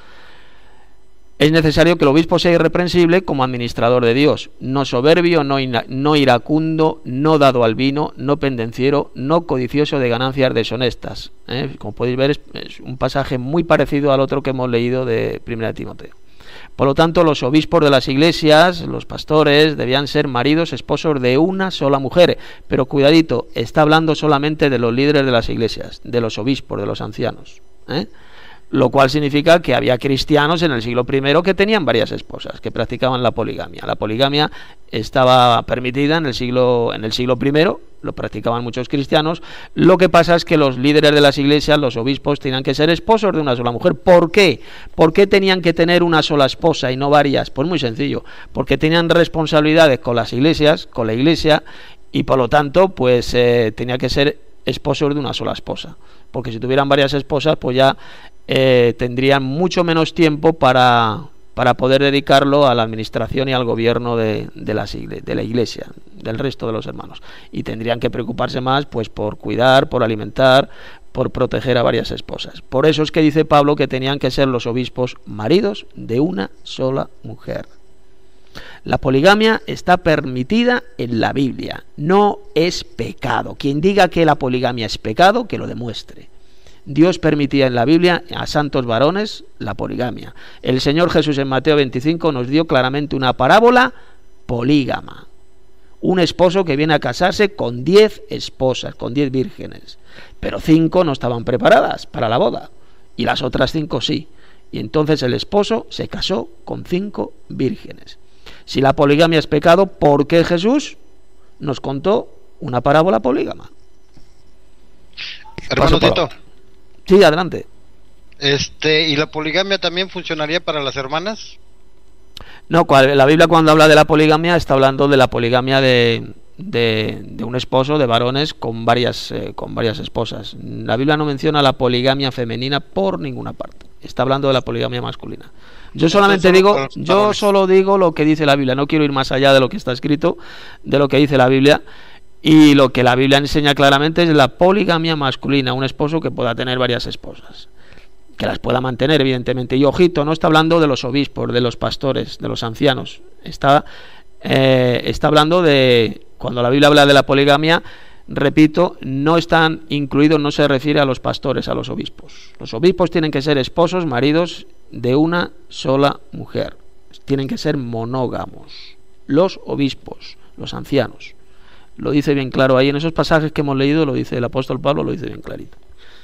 Es necesario que el obispo sea irreprensible como administrador de Dios, no soberbio, no, no iracundo, no dado al vino, no pendenciero, no codicioso de ganancias deshonestas. ¿eh? Como podéis ver, es, es un pasaje muy parecido al otro que hemos leído de primera de Timoteo. Por lo tanto, los obispos de las iglesias, los pastores, debían ser maridos, esposos de una sola mujer. Pero cuidadito, está hablando solamente de los líderes de las iglesias, de los obispos, de los ancianos. ¿eh? Lo cual significa que había cristianos en el siglo primero que tenían varias esposas, que practicaban la poligamia. La poligamia estaba permitida en el siglo en el siglo primero, lo practicaban muchos cristianos. Lo que pasa es que los líderes de las iglesias, los obispos, tenían que ser esposos de una sola mujer. ¿Por qué? ¿Por qué tenían que tener una sola esposa y no varias? Pues muy sencillo, porque tenían responsabilidades con las iglesias, con la iglesia, y por lo tanto, pues eh, tenía que ser esposos de una sola esposa. Porque si tuvieran varias esposas, pues ya eh, tendrían mucho menos tiempo para, para poder dedicarlo a la administración y al gobierno de, de, las igle- de la iglesia, del resto de los hermanos. Y tendrían que preocuparse más pues por cuidar, por alimentar, por proteger a varias esposas. Por eso es que dice Pablo que tenían que ser los obispos maridos de una sola mujer. La poligamia está permitida en la Biblia, no es pecado. Quien diga que la poligamia es pecado, que lo demuestre. Dios permitía en la Biblia a santos varones la poligamia. El Señor Jesús en Mateo veinticinco nos dio claramente una parábola polígama. Un esposo que viene a casarse con diez esposas, con diez vírgenes, pero cinco no estaban preparadas para la boda y las otras cinco sí. Y entonces el esposo se casó con cinco vírgenes. Si la poligamia es pecado, ¿por qué Jesús nos contó una parábola polígama? Hermano Tito. Sí, adelante. Este, ¿y la poligamia también funcionaría para las hermanas? No, la Biblia cuando habla de la poligamia está hablando de la poligamia de, de, de un esposo, de varones con varias, eh, con varias esposas. La Biblia no menciona la poligamia femenina por ninguna parte. Está hablando de la poligamia masculina. Yo solamente digo, yo solo digo lo que dice la Biblia. No quiero ir más allá de lo que está escrito, de lo que dice la Biblia. Y lo que la Biblia enseña claramente es la poligamia masculina, un esposo que pueda tener varias esposas, que las pueda mantener, evidentemente. Y ojito, no está hablando de los obispos, de los pastores, de los ancianos. Está, eh, está hablando de, cuando la Biblia habla de la poligamia, repito, no están incluidos, no se refiere a los pastores, a los obispos. Los obispos tienen que ser esposos, maridos de una sola mujer. Tienen que ser monógamos. Los obispos, los ancianos. Lo dice bien claro ahí en esos pasajes que hemos leído, lo dice el apóstol Pablo, lo dice bien clarito.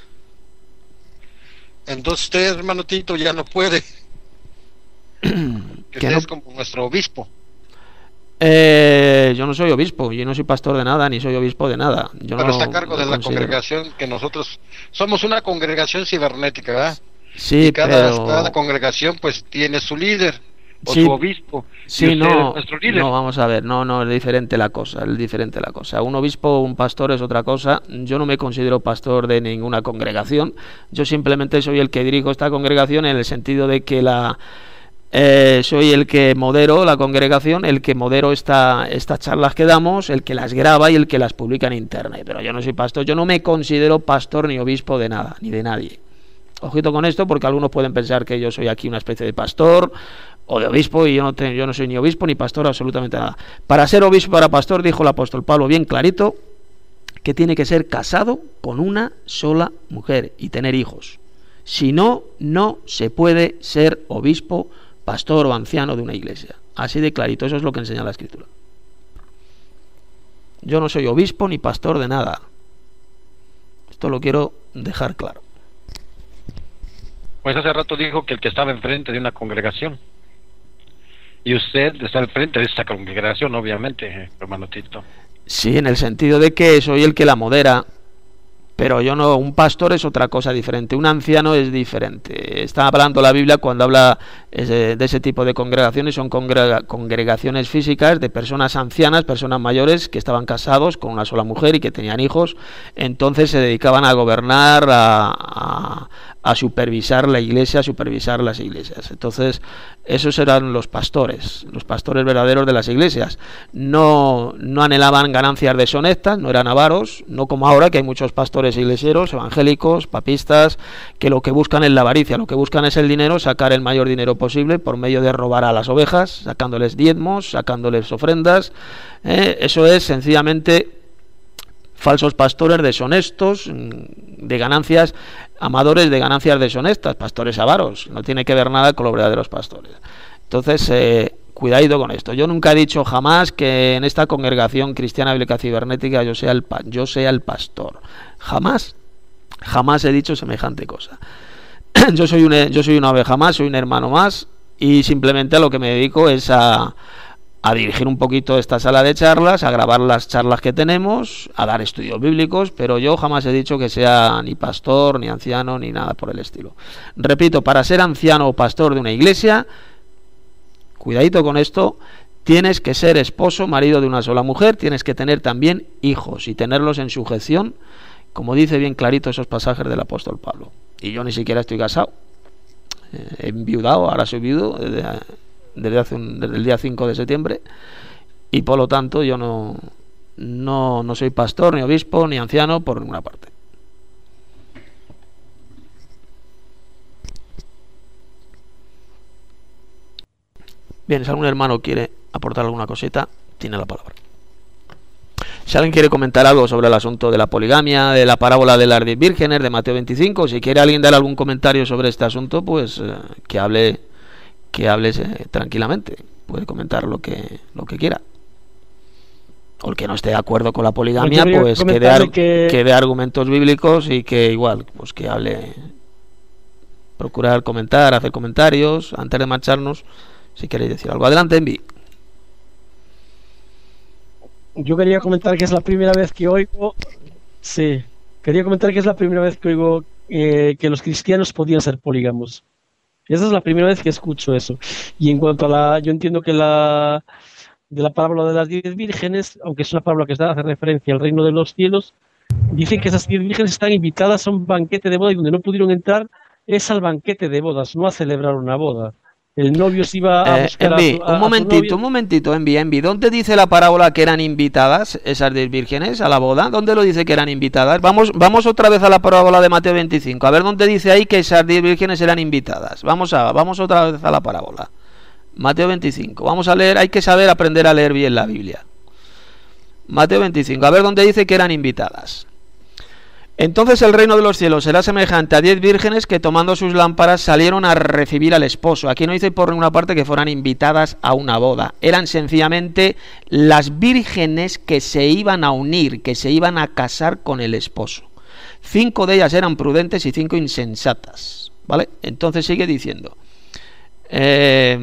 Entonces usted, hermano Tito, ya no puede. Que usted no? es como nuestro obispo. Eh, yo no soy obispo, yo no soy pastor de nada, ni soy obispo de nada. Yo Pero no, está a cargo no de la considero. congregación, que nosotros somos una congregación cibernética, ¿verdad? Sí, y cada, pero... cada congregación pues tiene su líder. o Sí, su obispo. Y sí, usted es no, nuestro líder. no, vamos a ver, no, no, es diferente la cosa, es diferente la cosa. Un obispo, un pastor es otra cosa. Yo no me considero pastor de ninguna congregación. Yo simplemente soy el que dirijo esta congregación en el sentido de que la eh, soy el que modero la congregación, el que modero esta, estas charlas que damos, el que las graba y el que las publica en internet. Pero yo no soy pastor, yo no me considero pastor ni obispo de nada, ni de nadie. Ojito con esto, porque algunos pueden pensar que yo soy aquí una especie de pastor o de obispo, y yo no, te, yo no soy ni obispo ni pastor, absolutamente nada. Para ser obispo, para pastor, dijo el apóstol Pablo bien clarito, que tiene que ser casado con una sola mujer y tener hijos. Si no, no se puede ser obispo, pastor o anciano de una iglesia. Así de clarito, eso es lo que enseña la Escritura. Yo no soy obispo ni pastor de nada. Esto lo quiero dejar claro. Pues hace rato dijo que el que estaba enfrente de una congregación. Y usted está al frente de esta congregación, obviamente, hermano Tito. Sí, en el sentido de que soy el que la modera, pero yo no, un pastor es otra cosa diferente, un anciano es diferente. Está hablando la Biblia cuando habla de ese tipo de congregaciones, son congrega, congregaciones físicas de personas ancianas, personas mayores que estaban casados con una sola mujer y que tenían hijos, entonces se dedicaban a gobernar, a, a, a supervisar la iglesia, a supervisar las iglesias. Entonces, esos eran los pastores, los pastores verdaderos de las iglesias. No, no anhelaban ganancias deshonestas, no eran avaros, no como ahora que hay muchos pastores iglesieros, evangélicos, papistas, que lo que buscan es la avaricia, lo que buscan es el dinero, sacar el mayor dinero posible por medio de robar a las ovejas, sacándoles diezmos, sacándoles ofrendas. ¿eh? Eso es sencillamente falsos pastores deshonestos, de ganancias, amadores de ganancias deshonestas, pastores avaros. No tiene que ver nada con los verdaderos pastores. Entonces, eh, cuidado con esto. Yo nunca he dicho jamás que en esta congregación cristiana bíblica cibernética yo sea el, pa yo sea el pastor. Jamás, jamás he dicho semejante cosa. Yo soy, un, yo soy una oveja más, soy un hermano más, y simplemente a lo que me dedico es a, a dirigir un poquito esta sala de charlas, a grabar las charlas que tenemos, a dar estudios bíblicos, pero yo jamás he dicho que sea ni pastor, ni anciano, ni nada por el estilo. Repito, para ser anciano o pastor de una iglesia, cuidadito con esto, tienes que ser esposo, marido de una sola mujer, tienes que tener también hijos y tenerlos en sujeción, como dice bien clarito esos pasajes del apóstol Pablo. Y yo ni siquiera estoy casado. Eh, he enviudado, ahora soy viudo desde, desde, hace un, desde el día cinco de septiembre, y por lo tanto yo no, no, no soy pastor, ni obispo, ni anciano por ninguna parte. Bien, si algún hermano quiere aportar alguna cosita, tiene la palabra. Si alguien quiere comentar algo sobre el asunto de la poligamia, de la parábola de las diez vírgenes, de Mateo veinticinco, si quiere alguien dar algún comentario sobre este asunto, pues eh, que hable, que hable eh, tranquilamente. Puede comentar lo que lo que quiera. O el que no esté de acuerdo con la poligamia, pues que dé, que... que dé argumentos bíblicos, y que igual, pues que hable, procurar comentar, hacer comentarios antes de marcharnos. Si queréis decir algo, adelante, Envi. Yo quería comentar que es la primera vez que oigo, sí, quería comentar que es la primera vez que oigo eh, que los cristianos podían ser polígamos. Esa es la primera vez que escucho eso. Y en cuanto a la, yo entiendo que la de la parábola de las diez vírgenes, aunque es una parábola que hace referencia al reino de los cielos, dicen que esas diez vírgenes están invitadas a un banquete de boda, y donde no pudieron entrar es al banquete de bodas, no a celebrar una boda. El novio se iba a buscar eh, Envi, a, a, un momentito, a un momentito, Envi, Envi. ¿Dónde dice la parábola que eran invitadas esas diez vírgenes a la boda? ¿Dónde lo dice que eran invitadas? Vamos, vamos otra vez a la parábola de Mateo veinticinco. A ver dónde dice ahí que esas diez vírgenes eran invitadas. Vamos a, vamos otra vez a la parábola. Mateo veinticinco. Vamos a leer, hay que saber aprender a leer bien la Biblia. Mateo veinticinco. A ver dónde dice que eran invitadas. Entonces el reino de los cielos será semejante a diez vírgenes que, tomando sus lámparas, salieron a recibir al esposo. Aquí no dice por ninguna parte que fueran invitadas a una boda. Eran sencillamente las vírgenes que se iban a unir, que se iban a casar con el esposo. Cinco de ellas eran prudentes y cinco insensatas, ¿vale? Entonces sigue diciendo. Eh,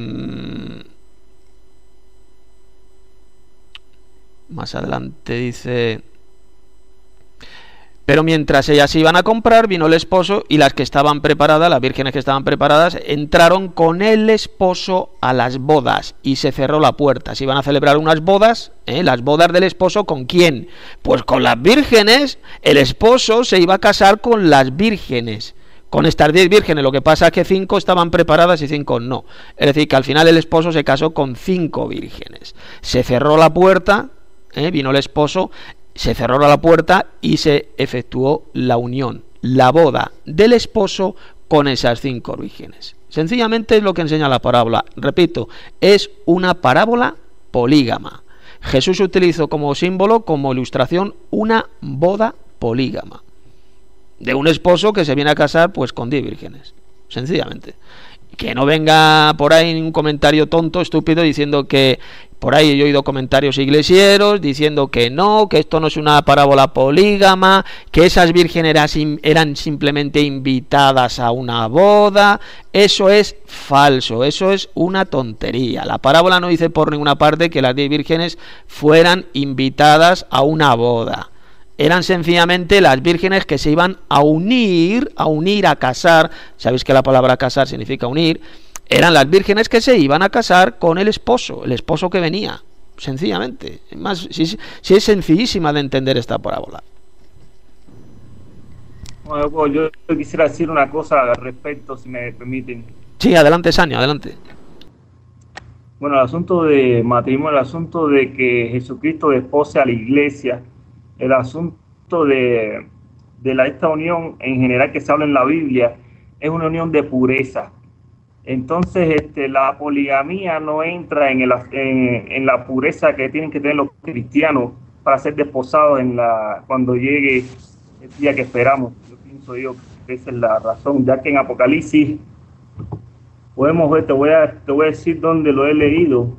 más adelante dice... Pero mientras ellas iban a comprar, vino el esposo y las que estaban preparadas, las vírgenes que estaban preparadas, entraron con el esposo a las bodas y se cerró la puerta. Se iban a celebrar unas bodas, ¿eh? Las bodas del esposo, ¿con quién? Pues con las vírgenes. El esposo se iba a casar con las vírgenes, con estas diez vírgenes. Lo que pasa es que cinco estaban preparadas y cinco no. Es decir, que al final el esposo se casó con cinco vírgenes. Se cerró la puerta, ¿eh? Vino el esposo, se cerró la puerta y se efectuó la unión, la boda del esposo con esas cinco vírgenes. Sencillamente es lo que enseña la parábola. Repito, es una parábola polígama. Jesús utilizó como símbolo, como ilustración, una boda polígama de un esposo que se viene a casar pues con diez vírgenes, sencillamente. Que no venga por ahí un comentario tonto, estúpido, diciendo que por ahí yo he oído comentarios iglesieros diciendo que no, que esto no es una parábola polígama, que esas vírgenes eran, eran simplemente invitadas a una boda. Eso es falso, eso es una tontería. La parábola no dice por ninguna parte que las diez vírgenes fueran invitadas a una boda. Eran sencillamente las vírgenes que se iban a unir, a unir, a casar. Sabéis que la palabra casar significa unir. Eran las vírgenes que se iban a casar con el esposo, el esposo que venía, sencillamente. Más, si, si es sencillísima de entender esta parábola. Bueno, yo quisiera decir una cosa al respecto, si me permiten. Sí, adelante, Sanio, adelante. Bueno, el asunto de matrimonio, el asunto de que Jesucristo despose a la iglesia, el asunto de, de la, esta unión en general que se habla en la Biblia, es una unión de pureza. Entonces, este, la poligamía no entra en, el, en, en la pureza que tienen que tener los cristianos para ser desposados en la, cuando llegue el día que esperamos. Yo pienso yo que esa es la razón, ya que en Apocalipsis podemos ver, te voy a, te voy a decir dónde lo he leído.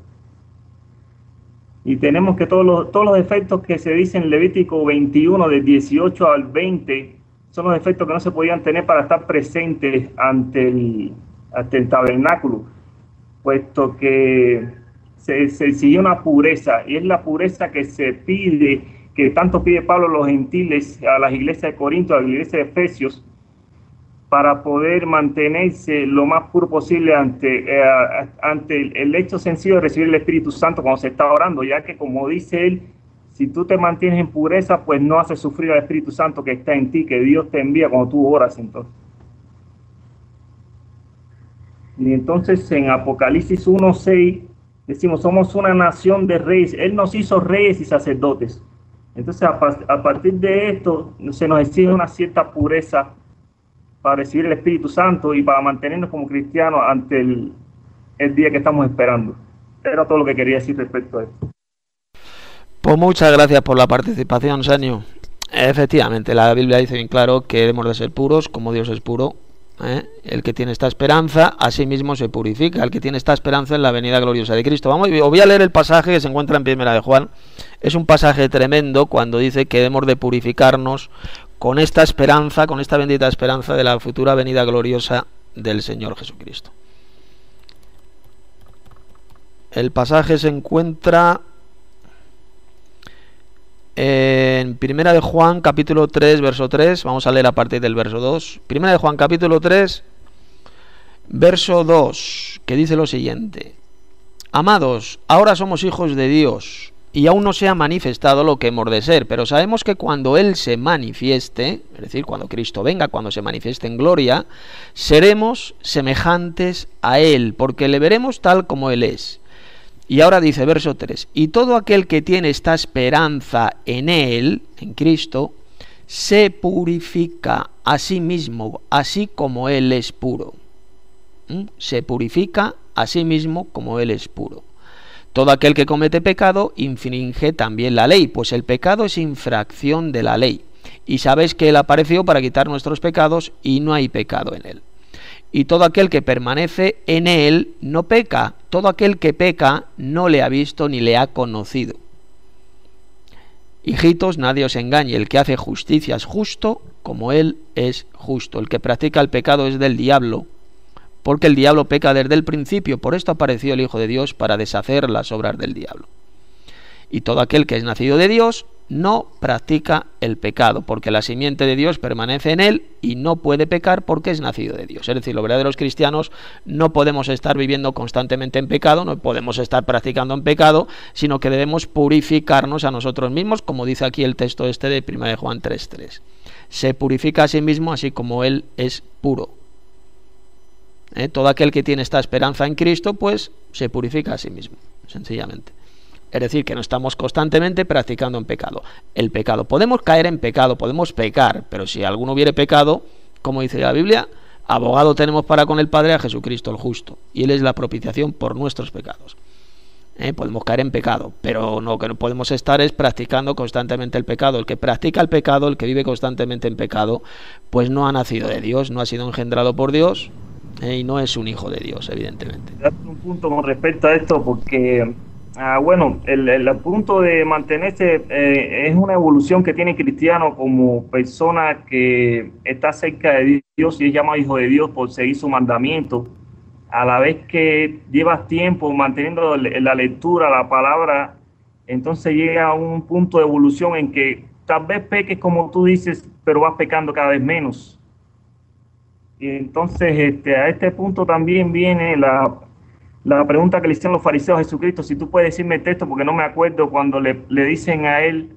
Y tenemos que todos los, todos los efectos que se dicen en Levítico veintiuno, del dieciocho al veinte, son los efectos que no se podían tener para estar presentes ante el, ante el tabernáculo, puesto que se, se exigió una pureza, y es la pureza que se pide, que tanto pide Pablo a los gentiles, a las iglesias de Corinto, a la iglesia de Efesios, para poder mantenerse lo más puro posible ante, eh, ante el, el hecho sencillo de recibir el Espíritu Santo cuando se está orando, ya que, como dice él, si tú te mantienes en pureza, pues no haces sufrir al Espíritu Santo que está en ti, que Dios te envía cuando tú oras. Entonces, y entonces en Apocalipsis uno seis decimos, somos una nación de reyes. Él nos hizo reyes y sacerdotes. Entonces, a, a partir de esto, se nos exige una cierta pureza para recibir el Espíritu Santo y para mantenernos como cristianos ante el, el día que estamos esperando. Era todo lo que quería decir respecto a esto. Pues muchas gracias por la participación, Sanio. Efectivamente, la Biblia dice bien claro que debemos de ser puros como Dios es puro. ¿eh? El que tiene esta esperanza, a sí mismo se purifica. El que tiene esta esperanza en la venida gloriosa de Cristo. Vamos, os voy a leer el pasaje que se encuentra en Primera de Juan. Es un pasaje tremendo cuando dice que debemos de purificarnos con esta esperanza, con esta bendita esperanza de la futura venida gloriosa del Señor Jesucristo. El pasaje se encuentra en Primera de Juan, capítulo tres, verso tres. Vamos a leer a partir del verso dos. Primera de Juan, capítulo tres, verso dos, que dice lo siguiente: Amados, ahora somos hijos de Dios, y aún no se ha manifestado lo que hemos de ser, pero sabemos que cuando Él se manifieste, es decir, cuando Cristo venga, cuando se manifieste en gloria, seremos semejantes a Él, porque le veremos tal como Él es. Y ahora dice, verso tres, y todo aquel que tiene esta esperanza en Él, en Cristo, se purifica a sí mismo, así como Él es puro. ¿Mm? Se purifica a sí mismo como Él es puro. Todo aquel que comete pecado infringe también la ley, pues el pecado es infracción de la ley. Y sabéis que Él apareció para quitar nuestros pecados y no hay pecado en Él. Y todo aquel que permanece en Él no peca. Todo aquel que peca no le ha visto ni le ha conocido. Hijitos, nadie os engañe. El que hace justicia es justo como Él es justo. El que practica el pecado es del diablo, porque el diablo peca desde el principio. Por esto apareció el Hijo de Dios, para deshacer las obras del diablo. Y todo aquel que es nacido de Dios no practica el pecado, porque la simiente de Dios permanece en él y no puede pecar porque es nacido de Dios. Es decir, los verdaderos cristianos no podemos estar viviendo constantemente en pecado, no podemos estar practicando en pecado, sino que debemos purificarnos a nosotros mismos, como dice aquí el texto este de primera de Juan tres tres. Se purifica a sí mismo así como él es puro. ¿Eh? Todo aquel que tiene esta esperanza en Cristo, pues se purifica a sí mismo, sencillamente. Es decir, que no estamos constantemente practicando en pecado. El pecado, podemos caer en pecado, podemos pecar, pero si alguno hubiere pecado, como dice la Biblia, abogado tenemos para con el Padre a Jesucristo el justo, y él es la propiciación por nuestros pecados. ¿Eh? Podemos caer en pecado, pero no, que no podemos estar es practicando constantemente el pecado. El que practica el pecado, el que vive constantemente en pecado, pues no ha nacido de Dios, no ha sido engendrado por Dios, eh, y no es un hijo de Dios, evidentemente. Un punto con respecto a esto, porque ah, bueno, el, el punto de mantenerse eh, es una evolución que tiene el cristiano como persona que está cerca de Dios y es llamado hijo de Dios por seguir su mandamiento. A la vez que llevas tiempo manteniendo la lectura, la palabra, entonces llega a un punto de evolución en que tal vez peques como tú dices, pero vas pecando cada vez menos. Y entonces este, a este punto también viene la, la pregunta que le hicieron los fariseos a Jesucristo. Si tú puedes decirme el texto, porque no me acuerdo, cuando le, le dicen a él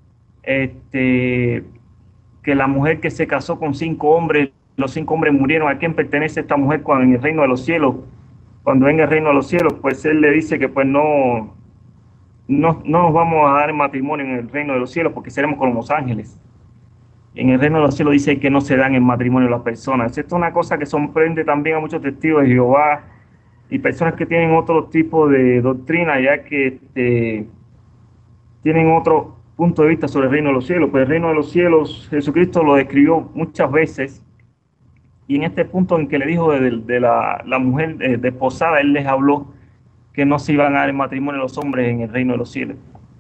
este, que la mujer que se casó con cinco hombres, los cinco hombres murieron, ¿a quién pertenece esta mujer cuando en el reino de los cielos? Cuando venga el reino de los cielos, pues él le dice que pues no, no, no nos vamos a dar en matrimonio en el reino de los cielos porque seremos como los ángeles. En el reino de los cielos dice que no se dan en matrimonio las personas. Esto es una cosa que sorprende también a muchos testigos de Jehová y personas que tienen otro tipo de doctrina, ya que este, tienen otro punto de vista sobre el reino de los cielos. Pues el reino de los cielos, Jesucristo lo describió muchas veces. Y en este punto en que le dijo de, de la, la mujer eh, desposada, él les habló que no se iban a dar en matrimonio los hombres en el reino de los cielos.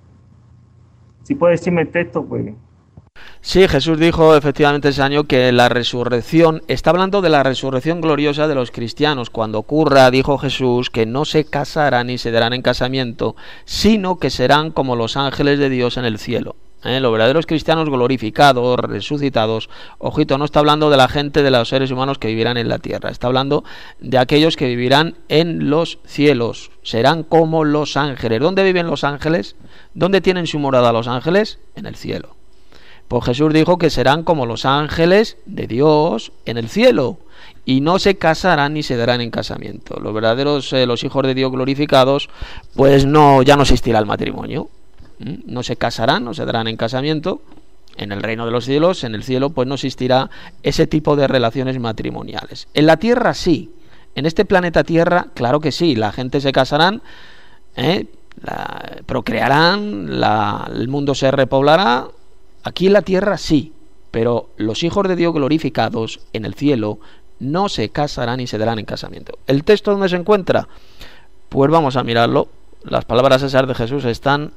Si puede decirme el texto, pues... Sí, Jesús dijo efectivamente ese año que la resurrección, está hablando de la resurrección gloriosa de los cristianos. Cuando ocurra, dijo Jesús, que no se casarán ni se darán en casamiento, sino que serán como los ángeles de Dios en el cielo. ¿Eh? Los verdaderos cristianos glorificados, resucitados, ojito, no está hablando de la gente, de los seres humanos que vivirán en la tierra, está hablando de aquellos que vivirán en los cielos, serán como los ángeles. ¿Dónde viven los ángeles? ¿Dónde tienen su morada los ángeles? En el cielo. Pues Jesús dijo que serán como los ángeles de Dios en el cielo, y no se casarán ni se darán en casamiento. Los verdaderos, eh, los hijos de Dios glorificados, pues no, ya no existirá el matrimonio. No se casarán, no se darán en casamiento en el reino de los cielos. En el cielo pues no existirá ese tipo de relaciones matrimoniales. En la tierra sí, en este planeta Tierra claro que sí, la gente se casarán, ¿eh? la, procrearán, la, el mundo se repoblará. Aquí en la tierra sí, pero los hijos de Dios glorificados en el cielo no se casarán ni se darán en casamiento. ¿El texto dónde se encuentra? Pues vamos a mirarlo. Las palabras esas de Jesús están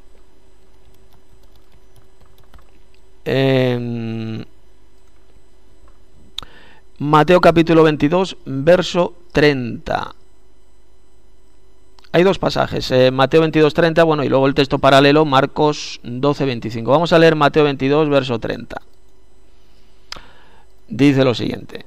en Mateo capítulo veintidós, verso treinta. Hay dos pasajes, eh, Mateo veintidós, treinta, bueno, y luego el texto paralelo, Marcos doce, veinticinco. Vamos a leer Mateo veintidós, verso treinta. Dice lo siguiente.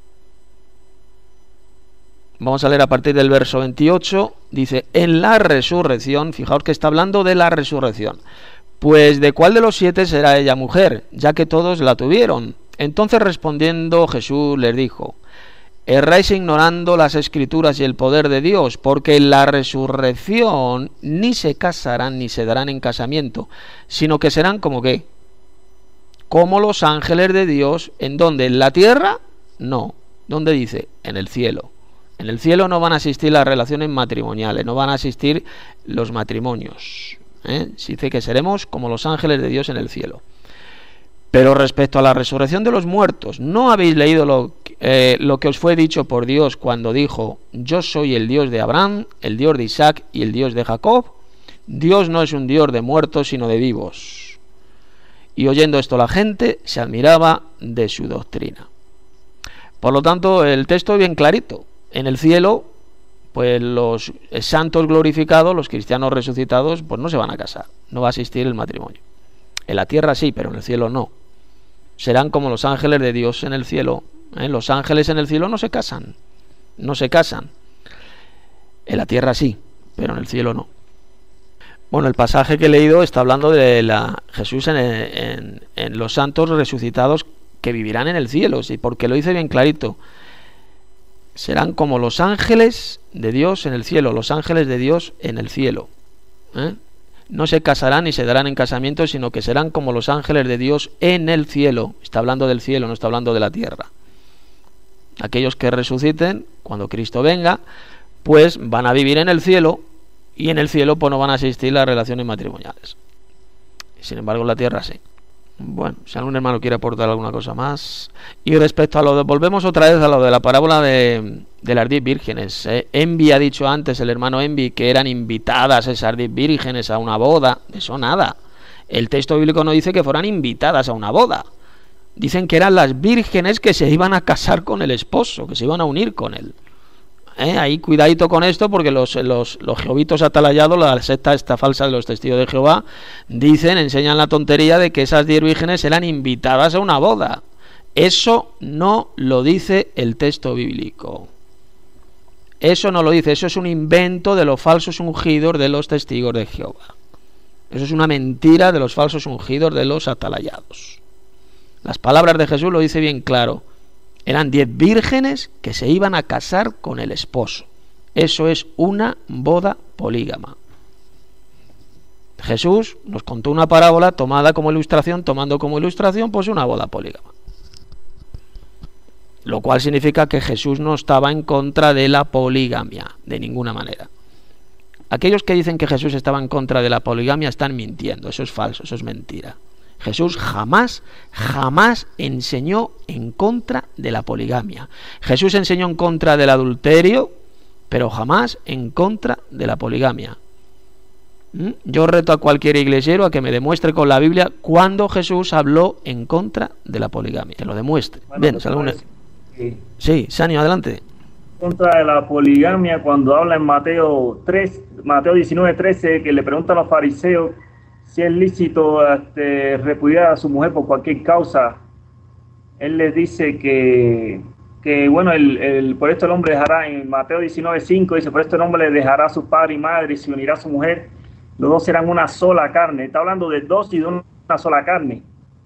Vamos a leer a partir del verso veintiocho. Dice, en la resurrección, fijaos que está hablando de la resurrección. Pues ¿de cuál de los siete será ella mujer? Ya que todos la tuvieron. Entonces respondiendo Jesús les dijo, erráis ignorando las escrituras y el poder de Dios, porque en la resurrección ni se casarán ni se darán en casamiento, sino que serán como ¿qué? Como los ángeles de Dios. ¿En dónde? ¿En la tierra? No. ¿Dónde dice? En el cielo. En el cielo no van a existir las relaciones matrimoniales, no van a existir los matrimonios. ¿Eh? Se dice que seremos como los ángeles de Dios en el cielo. Pero respecto a la resurrección de los muertos, ¿no habéis leído lo, eh, lo que os fue dicho por Dios cuando dijo, yo soy el Dios de Abraham, el Dios de Isaac y el Dios de Jacob? Dios no es un Dios de muertos, sino de vivos. Y oyendo esto la gente se admiraba de su doctrina. Por lo tanto, el texto es bien clarito. En el cielo, pues los santos glorificados, los cristianos resucitados, pues no se van a casar, no va a existir el matrimonio. En la tierra sí, pero en el cielo no. Serán como los ángeles de Dios en el cielo. ¿eh? Los ángeles en el cielo no se casan. No se casan. En la tierra sí, pero en el cielo no. Bueno, el pasaje que he leído está hablando de la Jesús en, en, en los santos resucitados que vivirán en el cielo, sí, porque lo dice bien clarito. Serán como los ángeles de Dios en el cielo, los ángeles de Dios en el cielo. ¿eh? No se casarán ni se darán en casamiento, sino que serán como los ángeles de Dios en el cielo. Está hablando del cielo, no está hablando de la tierra. Aquellos que resuciten, cuando Cristo venga, pues van a vivir en el cielo, y en el cielo pues no van a existir las relaciones matrimoniales. Sin embargo, en la tierra sí. Bueno, si algún hermano quiere aportar alguna cosa más. Y respecto a lo de, volvemos otra vez a lo de la parábola de, de las diez vírgenes. ¿eh? Envi ha dicho antes, el hermano Envi, que eran invitadas esas diez vírgenes a una boda. Eso nada. El texto bíblico no dice que fueran invitadas a una boda. Dicen que eran las vírgenes que se iban a casar con el esposo, que se iban a unir con él. ¿Eh? Ahí cuidadito con esto, porque los, los, los jehovitos atalayados, la secta esta falsa de los testigos de Jehová, dicen, enseñan la tontería de que esas diez vírgenes eran invitadas a una boda. Eso no lo dice el texto bíblico. Eso no lo dice, eso es un invento de los falsos ungidos de los testigos de Jehová. Eso es una mentira de los falsos ungidos de los atalayados. Las palabras de Jesús lo dice bien claro. Eran diez vírgenes que se iban a casar con el esposo. Eso es una boda polígama. Jesús nos contó una parábola tomada como ilustración, tomando como ilustración pues una boda polígama. Lo cual significa que Jesús no estaba en contra de la poligamia, de ninguna manera. Aquellos que dicen que Jesús estaba en contra de la poligamia están mintiendo, eso es falso, eso es mentira. Jesús jamás, jamás enseñó en contra de la poligamia. Jesús enseñó en contra del adulterio, pero jamás en contra de la poligamia. ¿Mm? Yo reto a cualquier iglesiero a que me demuestre con la Biblia cuándo Jesús habló en contra de la poligamia. Que lo demuestre. Bueno, Bien, alguna... sí. sí, Sanio, adelante. Contra de la poligamia, cuando habla en Mateo tres, Mateo diecinueve, trece, que le pregunta a los fariseos si es lícito este, repudiar a su mujer por cualquier causa. Él les dice que, que bueno, el, el, por esto el hombre dejará, en Mateo diecinueve, cinco, dice, por esto el hombre le dejará a su padre y madre y se unirá a su mujer, los dos serán una sola carne. Está hablando de dos y de una sola carne.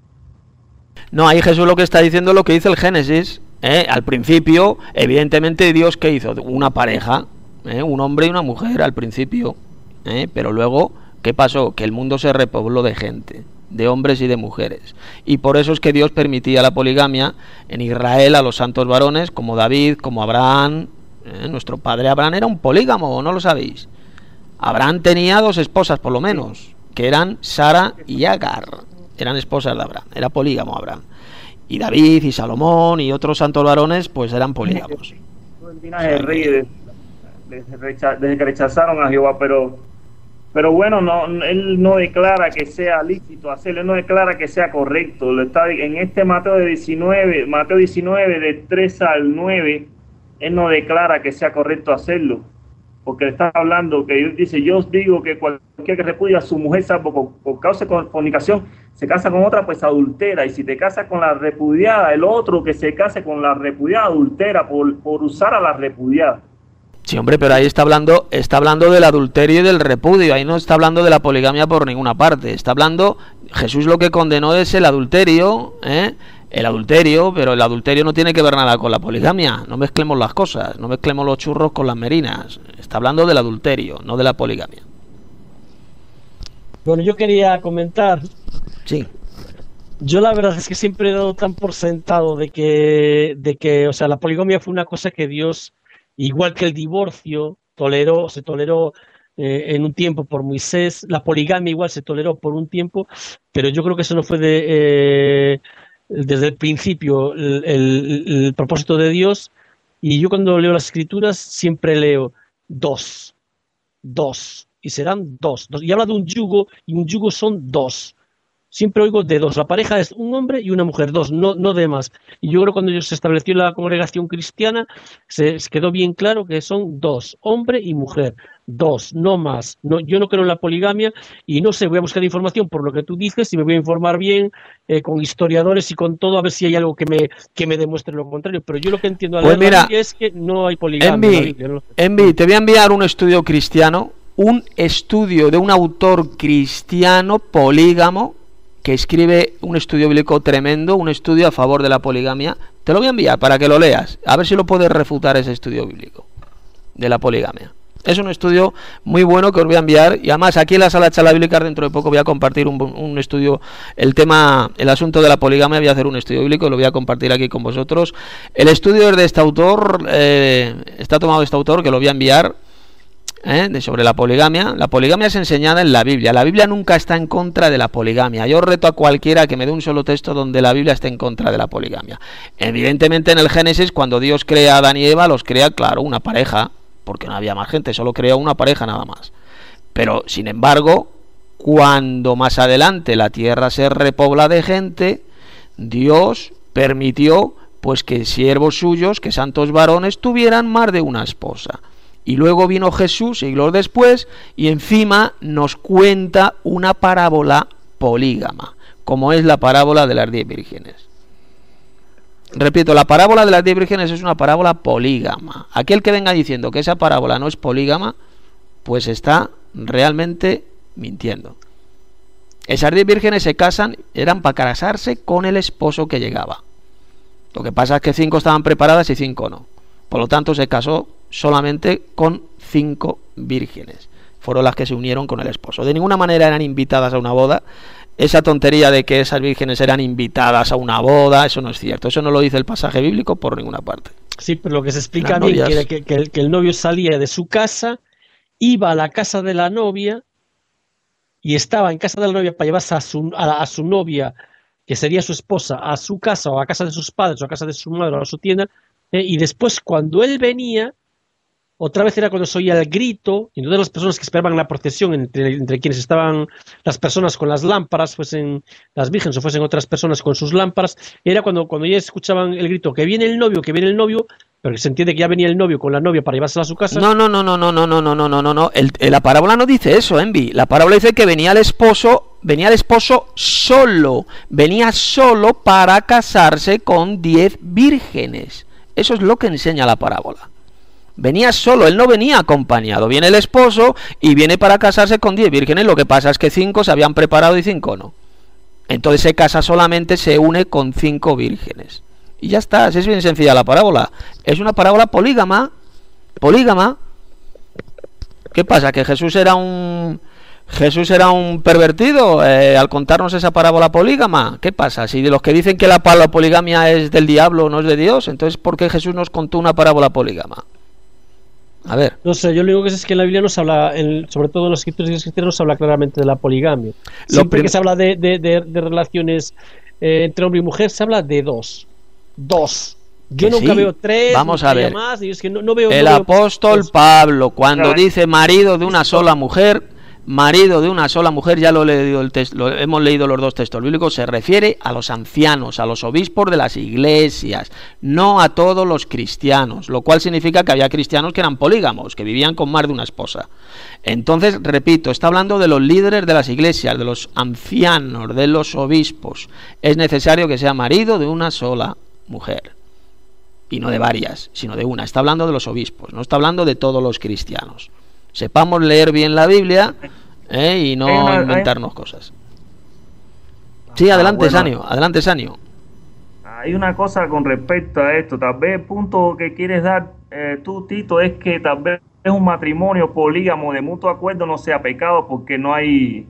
No, ahí Jesús lo que está diciendo es lo que dice el Génesis. ¿eh? Al principio, evidentemente, Dios, ¿qué hizo? Una pareja, ¿eh? un hombre y una mujer al principio, ¿eh? pero luego... ¿qué pasó? Que el mundo se repobló de gente, de hombres y de mujeres. Y por eso es que Dios permitía la poligamia en Israel a los santos varones, como David, como Abraham. ¿Eh? Nuestro padre Abraham era un polígamo, ¿no lo sabéis? Abraham tenía dos esposas, por lo menos, que eran Sara y Agar. Eran esposas de Abraham, era polígamo Abraham. Y David y Salomón y otros santos varones, pues eran polígamos. El linaje de reyes, desde que rechazaron a Jehová, pero... Pero bueno, no, él no declara que sea lícito hacerlo, él no declara que sea correcto. Lo está, en este Mateo diecinueve, Mateo diecinueve, de tres al nueve, él no declara que sea correcto hacerlo. Porque está hablando que Dios dice, yo os digo que cualquiera que repudia a su mujer, salvo por, por causa de fornicación, se casa con otra, pues adultera. Y si te casas con la repudiada, el otro que se case con la repudiada, adultera por, por usar a la repudiada. Sí, hombre, pero ahí está hablando, está hablando del adulterio y del repudio, ahí no está hablando de la poligamia por ninguna parte, está hablando, Jesús lo que condenó es el adulterio, ¿eh? el adulterio, pero el adulterio no tiene que ver nada con la poligamia, no mezclemos las cosas, no mezclemos los churros con las merinas, está hablando del adulterio, no de la poligamia. Bueno, yo quería comentar, sí. Yo la verdad es que siempre he dado tan por sentado de que, de que, o sea, la poligamia fue una cosa que Dios... Igual que el divorcio toleró, se toleró eh, en un tiempo por Moisés, la poligamia igual se toleró por un tiempo, pero yo creo que eso no fue de, eh, desde el principio el, el, el propósito de Dios. Y yo cuando leo las escrituras siempre leo dos, dos, y serán dos, dos. Y habla de un yugo, y un yugo son dos. Siempre oigo de dos. La pareja es un hombre y una mujer, dos, no, no de más. Y yo creo que cuando se estableció la congregación cristiana, se, se quedó bien claro que son dos, hombre y mujer. dos, no más. No, yo no creo en la poligamia y no sé, voy a buscar información por lo que tú dices y me voy a informar bien eh, con historiadores y con todo a ver si hay algo que me, que me demuestre lo contrario. Pero yo lo que entiendo al Pues leer la mira, Biblia es que no hay poligamia en la Envi, Biblia, ¿no? Envi, te voy a enviar un estudio cristiano, un estudio de un autor cristiano polígamo que escribe un estudio bíblico tremendo, un estudio a favor de la poligamia. Te lo voy a enviar para que lo leas, a ver si lo puedes refutar ese estudio bíblico de la poligamia. Es un estudio muy bueno que os voy a enviar, y además aquí en la sala de charla bíblica dentro de poco voy a compartir un, un estudio, el tema, el asunto de la poligamia, voy a hacer un estudio bíblico, lo voy a compartir aquí con vosotros. El estudio es de este autor, eh, está tomado de este autor, que lo voy a enviar, ¿eh? de sobre la poligamia. La poligamia es enseñada en la Biblia. La Biblia nunca está en contra de la poligamia. Yo reto a cualquiera que me dé un solo texto donde la Biblia esté en contra de la poligamia. Evidentemente en el Génesis, cuando Dios crea a Adán y Eva, los crea, claro, una pareja, porque no había más gente, solo creó una pareja nada más. Pero, sin embargo, cuando más adelante la tierra se repobla de gente, Dios permitió pues que siervos suyos, que santos varones, tuvieran más de una esposa. Y luego vino Jesús, siglos después, y encima nos cuenta una parábola polígama, como es la parábola de las diez vírgenes. Repito, la parábola de las diez vírgenes es una parábola polígama. Aquel que venga diciendo que esa parábola no es polígama, pues está realmente mintiendo. Esas diez vírgenes se casan, eran para casarse con el esposo que llegaba. Lo que pasa es que cinco estaban preparadas y cinco no. Por lo tanto, se casó solamente con cinco vírgenes. Fueron las que se unieron con el esposo. De ninguna manera eran invitadas a una boda. Esa tontería de que esas vírgenes eran invitadas a una boda, eso no es cierto. Eso no lo dice el pasaje bíblico por ninguna parte. Sí, pero lo que se explica bien, que, que, que, el, que el novio salía de su casa, iba a la casa de la novia y estaba en casa de la novia para llevarse a su, a, a su novia, que sería su esposa, a su casa o a casa de sus padres o a casa de su madre o a su tienda, eh, y después cuando él venía, otra vez era cuando se oía el grito, y entonces las personas que esperaban la procesión, entre, entre quienes estaban las personas con las lámparas, fuesen las vírgenes o fuesen otras personas con sus lámparas, era cuando, cuando ya escuchaban el grito, que viene el novio, que viene el novio, pero que se entiende que ya venía el novio con la novia para llevársela a su casa. No, no, no, no, no, no, no, no, no, no, no, no. El, el, la parábola no dice eso, Envi. La parábola dice que venía el esposo, venía el esposo solo, venía solo para casarse con diez vírgenes. Eso es lo que enseña la parábola. Venía solo, él no venía acompañado. Viene el esposo y viene para casarse con diez vírgenes. Lo que pasa es que cinco se habían preparado y cinco no. Entonces se casa solamente, se une con cinco vírgenes. Y ya está, es bien sencilla la parábola. Es una parábola polígama. Polígama. ¿Qué pasa? ¿Que Jesús era un... Jesús era un pervertido eh, al contarnos esa parábola polígama? ¿Qué pasa? Si de los que dicen que la, la poligamia es del diablo, no es de Dios, entonces ¿por qué Jesús nos contó una parábola polígama? A ver. No sé, yo lo único que sé es que en la Biblia nos habla, en, sobre todo en los escritos cristianos, nos habla claramente de la poligamia. Siempre que se habla de, de, de, de relaciones eh, entre hombre y mujer, se habla de dos. Dos. Yo nunca sí. veo tres. Vamos a ver. Más, y es que no, no veo, el no veo apóstol dos. Pablo, cuando dice marido de una sola mujer, marido de una sola mujer, ya lo, he leído el texto, lo hemos leído los dos textos bíblicos, se refiere a los ancianos, a los obispos de las iglesias, no a todos los cristianos, lo cual significa que había cristianos que eran polígamos, que vivían con más de una esposa. Entonces, repito, está hablando de los líderes de las iglesias, de los ancianos, de los obispos. Es necesario que sea marido de una sola mujer, y no de varias, sino de una. Está hablando de los obispos, no está hablando de todos los cristianos. Sepamos leer bien la Biblia eh, y no una, inventarnos hay... cosas. Sí, adelante, ah, bueno. Sanio, adelante, Sanio. Hay una cosa con respecto a esto. Tal vez el punto que quieres dar eh, tú, Tito, es que tal vez un matrimonio polígamo de mutuo acuerdo no sea pecado porque no hay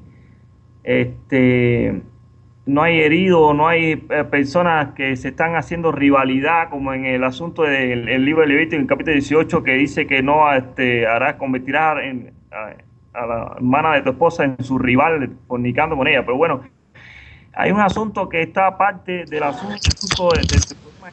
este no hay heridos, no hay eh, personas que se están haciendo rivalidad, como en el asunto del el libro de Levítico, en el capítulo dieciocho, que dice que no este, harás, convertirás en, a, a la hermana de tu esposa en su rival, fornicando con ella. Pero bueno, hay un asunto que está aparte del asunto de, de, de,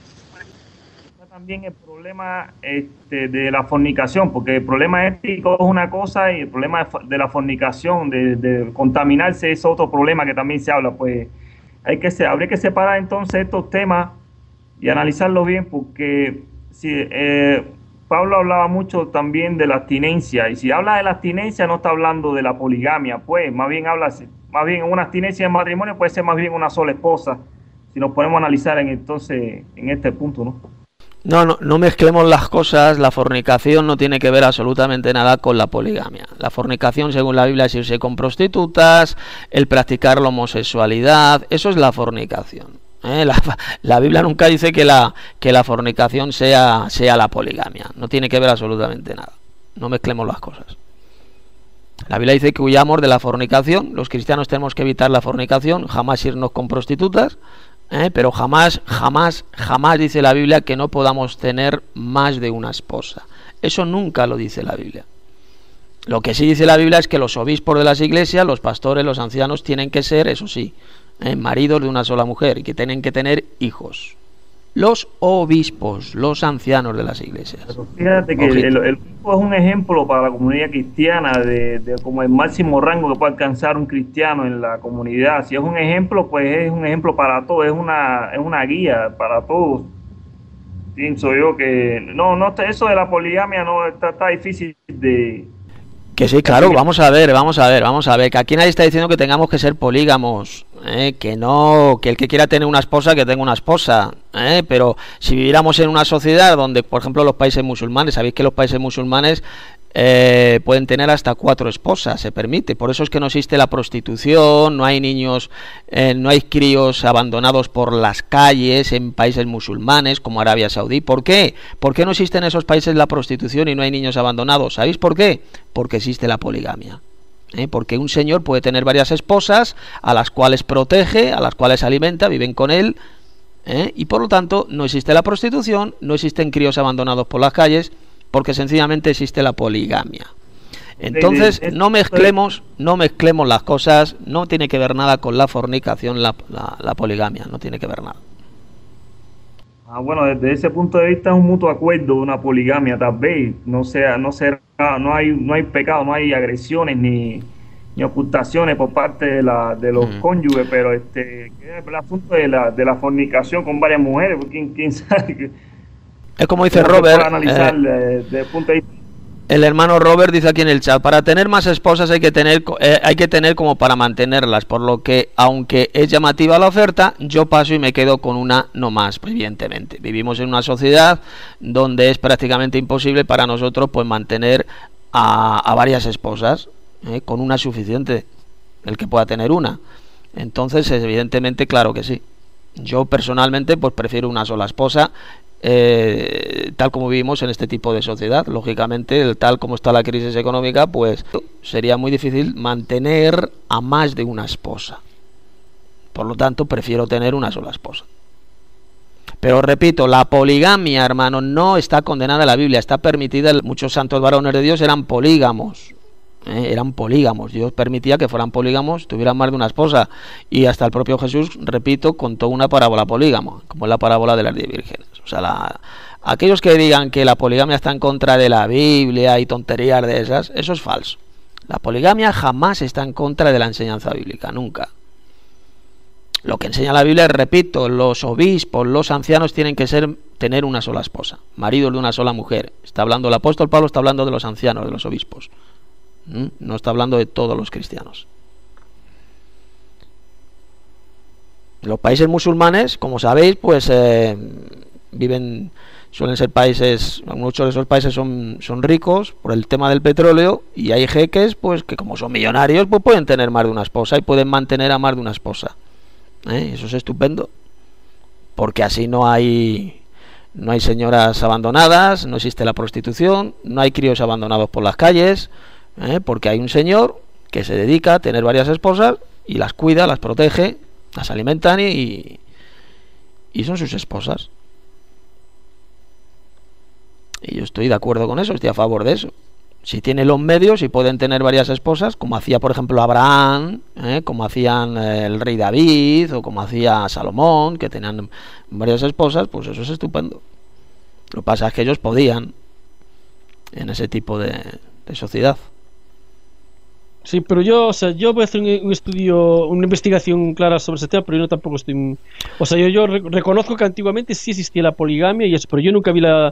está también el problema este, de la fornicación, porque el problema ético es una cosa y el problema de, de la fornicación, de, de contaminarse, es otro problema que también se habla. Pues hay que se, habría que separar entonces estos temas y analizarlos bien, porque si eh, Pablo hablaba mucho también de la abstinencia, y si habla de la abstinencia no está hablando de la poligamia, pues más bien habla, más bien una abstinencia en matrimonio puede ser más bien una sola esposa, si nos podemos analizar en entonces en este punto, ¿no? No, no, no mezclemos las cosas. La fornicación no tiene que ver absolutamente nada con la poligamia. La fornicación, según la Biblia, es irse con prostitutas, el practicar la homosexualidad, eso es la fornicación. ¿eh? La, la Biblia nunca dice que la que la fornicación sea sea la poligamia. No tiene que ver absolutamente nada. No mezclemos las cosas. La Biblia dice que huyamos de la fornicación. Los cristianos tenemos que evitar la fornicación, jamás irnos con prostitutas. ¿Eh? Pero jamás, jamás, jamás dice la Biblia que no podamos tener más de una esposa. Eso nunca lo dice la Biblia. Lo que sí dice la Biblia es que los obispos de las iglesias, los pastores, los ancianos, tienen que ser, eso sí, ¿eh? maridos de una sola mujer y que tienen que tener hijos. Los obispos, los ancianos de las iglesias. Pero fíjate que el, el obispo es un ejemplo para la comunidad cristiana de, de como el máximo rango que puede alcanzar un cristiano en la comunidad. Si es un ejemplo, pues es un ejemplo para todos, es una es una guía para todos. Pienso yo que no no eso de la poligamia no está, está difícil de. Que sí, claro, vamos a ver, vamos a ver, vamos a ver, que aquí nadie está diciendo que tengamos que ser polígamos, ¿eh? que no, que el que quiera tener una esposa, que tenga una esposa, ¿eh? Pero si viviéramos en una sociedad donde, por ejemplo, los países musulmanes, sabéis que los países musulmanes eh, pueden tener hasta cuatro esposas, se permite, por eso es que no existe la prostitución, no hay niños, eh, no hay críos abandonados por las calles en países musulmanes como Arabia Saudí. ¿Por qué? ¿Por qué no existe en esos países la prostitución y no hay niños abandonados? ¿Sabéis por qué? Porque existe la poligamia. ¿eh? Porque un señor puede tener varias esposas a las cuales protege, a las cuales alimenta, viven con él, ¿eh? y por lo tanto no existe la prostitución, no existen críos abandonados por las calles, porque sencillamente existe la poligamia. Entonces no mezclemos, no mezclemos las cosas, no tiene que ver nada con la fornicación, la, la, la poligamia, no tiene que ver nada. Ah, bueno, desde ese punto de vista es un mutuo acuerdo de una poligamia, tal vez, no sea, no será, no hay, no hay pecado, no hay agresiones ni, ni ocultaciones por parte de la, de los mm. cónyuges, pero este, el asunto de la, de la fornicación con varias mujeres, ¿quién, quién sabe que es como dice Robert, analizar, eh, desde el punto de vista. El hermano Robert dice aquí en el chat, para tener más esposas hay que tener eh, hay que tener como para mantenerlas, por lo que aunque es llamativa la oferta, yo paso y me quedo con una no más, evidentemente. Vivimos en una sociedad donde es prácticamente imposible para nosotros pues mantener a, a varias esposas, eh, con una suficiente, el que pueda tener una. Entonces, evidentemente, claro que sí. Yo personalmente pues prefiero una sola esposa. Eh, tal como vivimos en este tipo de sociedad, lógicamente, el, tal como está la crisis económica, pues sería muy difícil mantener a más de una esposa. Por lo tanto, prefiero tener una sola esposa. Pero repito, la poligamia, hermano, no está condenada en la Biblia, está permitida. Muchos santos varones de Dios eran polígamos. Eh, eran polígamos, Dios permitía que fueran polígamos, tuvieran más de una esposa, y hasta el propio Jesús, repito, contó una parábola polígama, como es la parábola de las diez vírgenes. O sea, la, aquellos que digan que la poligamia está en contra de la Biblia y tonterías de esas, eso es falso. La poligamia jamás está en contra de la enseñanza bíblica, nunca. Lo que enseña la Biblia, repito, los obispos, los ancianos tienen que ser tener una sola esposa, maridos de una sola mujer. Está hablando el apóstol Pablo, está hablando de los ancianos, de los obispos. No está hablando de todos los cristianos. Los países musulmanes, como sabéis, pues eh, viven, suelen ser países, muchos de esos países son, son ricos por el tema del petróleo, y hay jeques, pues que como son millonarios, pues pueden tener más de una esposa y pueden mantener a más de una esposa. ¿Eh? Eso es estupendo, porque así no hay no hay señoras abandonadas, no existe la prostitución, no hay críos abandonados por las calles. ¿Eh? Porque hay un señor que se dedica a tener varias esposas y las cuida, las protege, las alimentan y, y son sus esposas. Y yo estoy de acuerdo con eso, estoy a favor de eso. Si tienen los medios y pueden tener varias esposas, como hacía por ejemplo Abraham, ¿eh? como hacían el rey David o como hacía Salomón, que tenían varias esposas, pues eso es estupendo. Lo que pasa es que ellos podían en ese tipo de, de sociedad. Sí, pero yo, o sea, yo voy a hacer un, un estudio, una investigación clara sobre ese tema, pero yo no tampoco estoy, o sea, yo, yo re- reconozco que antiguamente sí existía la poligamia y eso, pero yo nunca vi la,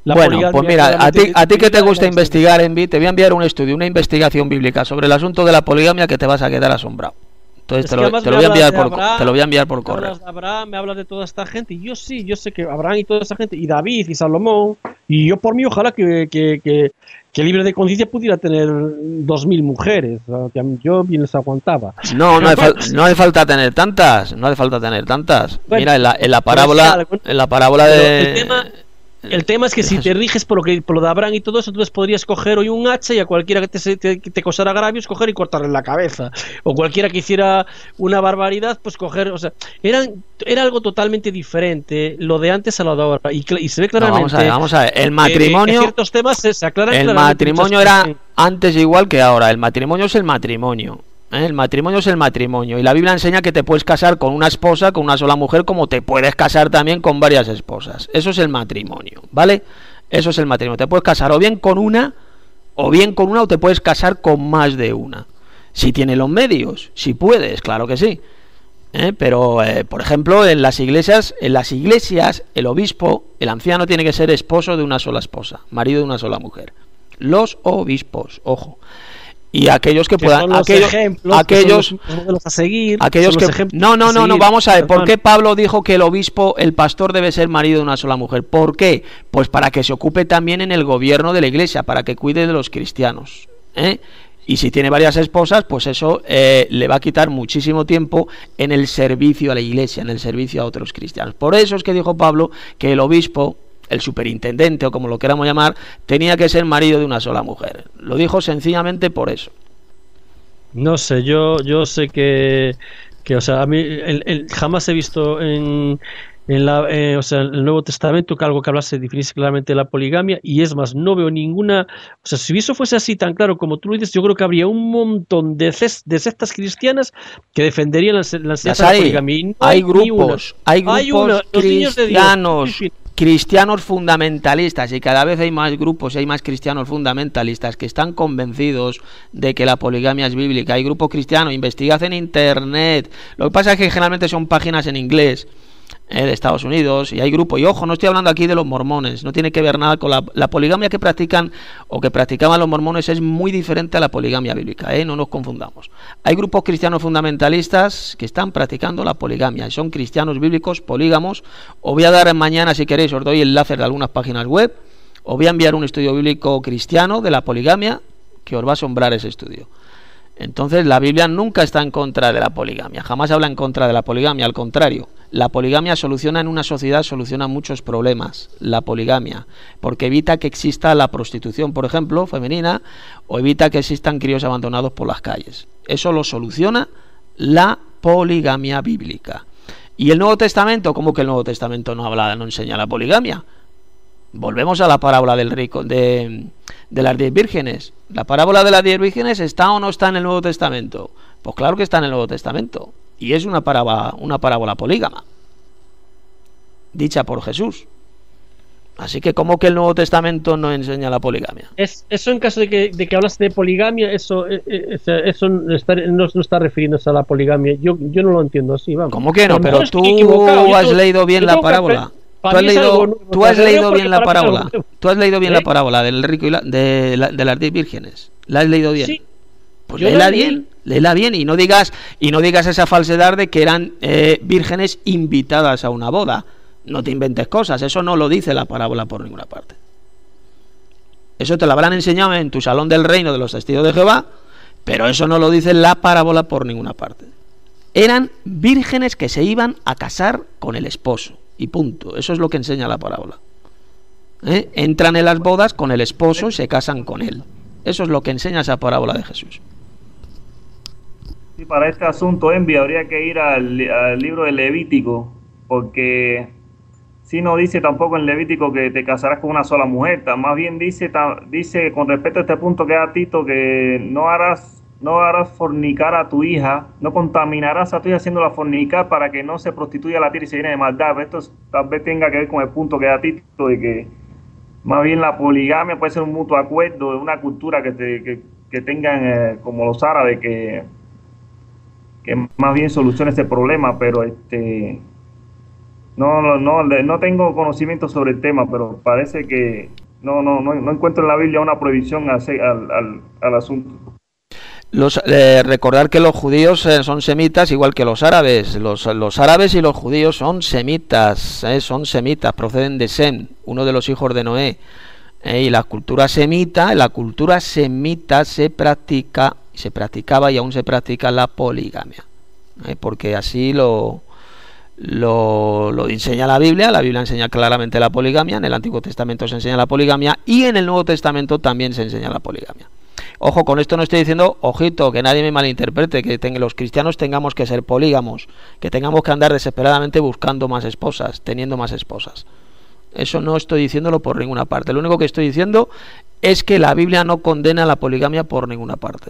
La bueno, poligamia pues mira, a solamente ti, a ti que te la- gusta la- investigar, Envi, te voy a enviar un estudio, una investigación bíblica sobre el asunto de la poligamia que te vas a quedar asombrado. Entonces Es te que lo, además te me lo voy a hablas enviar de por, co- Abraham, te lo voy a enviar por me correo. hablas de Abraham, me hablas de toda esta gente, y yo sí, yo sé que Abraham y toda esa gente, y David y Salomón, y yo por mí ojalá que, que, que, que libre de conciencia pudiera tener dos mil mujeres, o sea, que yo bien les aguantaba. No, no hace, fal- no hace falta tener tantas, no hace falta tener tantas. Bueno, Mira, en la, en la pues parábola, algo, ¿no? en la parábola Pero de... el tema, el tema es que si te riges por lo que por lo de Abraham y todo eso, entonces podrías coger hoy un hacha y a cualquiera que te, se- te, que te causara agravios coger y cortarle la cabeza, o cualquiera que hiciera una barbaridad, pues coger, o sea, eran, era algo totalmente diferente lo de antes a lo de ahora, y, cl- y se ve No, claramente. vamos a ver, vamos a ver. El que- matrimonio, que ciertos temas se, se aclaran el claramente matrimonio muchas era cosas. antes igual que ahora. El matrimonio es el matrimonio. ¿eh? El matrimonio es el matrimonio. Y la Biblia enseña que te puedes casar con una esposa, con una sola mujer, como te puedes casar también con varias esposas. Eso es el matrimonio, ¿vale? Eso es el matrimonio. Te puedes casar o bien con una, o bien con una, o te puedes casar con más de una. Si tienes los medios, si puedes, claro que sí. ¿eh? Pero, eh, por ejemplo, en las iglesias, en las iglesias, el obispo, el anciano tiene que ser esposo de una sola esposa, marido de una sola mujer. Los obispos, ojo. Y aquellos que, Que puedan, son los aquellos, ejemplos, aquellos, que son los modelos a seguir, aquellos son que los ejemplos no, no, a no, no, seguir, vamos a ver, ¿por hermano. qué Pablo dijo que el obispo, el pastor debe ser marido de una sola mujer? ¿Por qué? Pues para que se ocupe también en el gobierno de la iglesia, para que cuide de los cristianos, ¿eh? Y si tiene varias esposas, pues eso eh, le va a quitar muchísimo tiempo en el servicio a la iglesia, en el servicio a otros cristianos. Por eso es que dijo Pablo que el obispo, el superintendente o como lo queramos llamar, tenía que ser marido de una sola mujer. Lo dijo sencillamente por eso. No sé, yo, yo sé que, que o sea, a mí el, el- jamás he visto en, en la, eh, o sea, en el Nuevo Testamento que algo que hablase, definirse claramente la poligamia, y es más, no veo ninguna, o sea, si eso fuese así tan claro como tú lo dices, yo creo que habría un montón de, ces- de sectas cristianas que defenderían la, la Las enseñanza de la hay, poligamia. Y no hay ni grupos, una. hay grupos Hay una, los niños de Dios. cristianos, Sí, sí. cristianos fundamentalistas, y cada vez hay más grupos y hay más cristianos fundamentalistas que están convencidos de que la poligamia es bíblica. Hay grupos cristianos, investigad en internet. Lo que pasa es que generalmente son páginas en inglés, eh, de Estados Unidos, y hay grupos, y ojo, no estoy hablando aquí de los mormones, no tiene que ver nada con la, la poligamia que practican o que practicaban los mormones, es muy diferente a la poligamia bíblica, ¿eh? No nos confundamos. Hay grupos cristianos fundamentalistas que están practicando la poligamia, y son cristianos bíblicos polígamos. Os voy a dar mañana, si queréis, os doy enlaces de algunas páginas web, os voy a enviar un estudio bíblico cristiano de la poligamia, que os va a asombrar ese estudio. Entonces la Biblia nunca está en contra de la poligamia, jamás habla en contra de la poligamia, al contrario, la poligamia soluciona en una sociedad, soluciona muchos problemas, la poligamia, porque evita que exista la prostitución, por ejemplo, femenina, o evita que existan críos abandonados por las calles. Eso lo soluciona la poligamia bíblica. ¿Y el Nuevo Testamento? ¿Cómo que el Nuevo Testamento no habla, no enseña la poligamia? Volvemos a la parábola del rico, de, de las diez vírgenes. ¿La parábola de las diez vírgenes está o no está en el Nuevo Testamento? Pues claro que está en el Nuevo Testamento. Y es una parábola, una parábola polígama, dicha por Jesús. Así que, ¿cómo que el Nuevo Testamento no enseña la poligamia? Es, eso en caso de que, de que hablas de poligamia, eso, eh, eh, eso no, está, no, no está refiriéndose a la poligamia. Yo, yo no lo entiendo así, vamos. ¿Cómo que A no? lo Pero mejor tú estoy equivocado, yo has tengo- leído bien yo la tengo que parábola. aprender. Tú Para has mí es algo leído, nuevo. tú O sea, has lo leo leído porque bien la para mí es algo parábola. nuevo. Tú has leído bien ¿Eh? la parábola del rico y la, de, la, de las diez vírgenes. ¿La has leído bien? Sí. Pues Yo léela la leí. bien, léela bien y no digas y no digas esa falsedad de que eran eh, vírgenes invitadas a una boda. No te inventes cosas, eso no lo dice la parábola por ninguna parte. Eso te lo habrán enseñado en tu salón del reino de los testigos de Jehová, pero eso no lo dice la parábola por ninguna parte. Eran vírgenes que se iban a casar con el esposo y punto. Eso es lo que enseña la parábola. ¿Eh? Entran en las bodas con el esposo y se casan con él. Eso es lo que enseña esa parábola de Jesús. Sí, para este asunto, Envi, habría que ir al, al libro de Levítico, porque si no dice tampoco en Levítico que te casarás con una sola mujer, más bien dice, ta, dice con respecto a este punto que da Tito, que no harás, no harás fornicar a tu hija, no contaminarás a tu hija haciéndola fornicar para que no se prostituya la tierra y se llene de maldad. Esto tal vez tenga que ver con el punto que da Tito de que más bien la poligamia puede ser un mutuo acuerdo de una cultura que, te, que, que tengan eh, como los árabes, que, que más bien solucione este problema, pero este No, no, no, le- no tengo conocimiento sobre el tema, pero parece que no, no, no, no encuentro en la Biblia una prohibición al, al, al, al asunto. Los, eh, recordar que los judíos eh, son semitas igual que los árabes. Los, los árabes y los judíos son semitas, eh, son semitas, proceden de Sem, uno de los hijos de Noé. Eh, y la cultura semita, en la cultura semita se practica, se practicaba y aún se practica la poligamia, eh, porque así lo, lo, lo enseña la Biblia. La Biblia enseña claramente la poligamia, en el Antiguo Testamento se enseña la poligamia y en el Nuevo Testamento también se enseña la poligamia. Ojo, con esto no estoy diciendo, ojito, que nadie me malinterprete, que ten, los cristianos tengamos que ser polígamos, que tengamos que andar desesperadamente buscando más esposas, teniendo más esposas. Eso no estoy diciéndolo por ninguna parte. Lo único que estoy diciendo es que la Biblia no condena la poligamia por ninguna parte.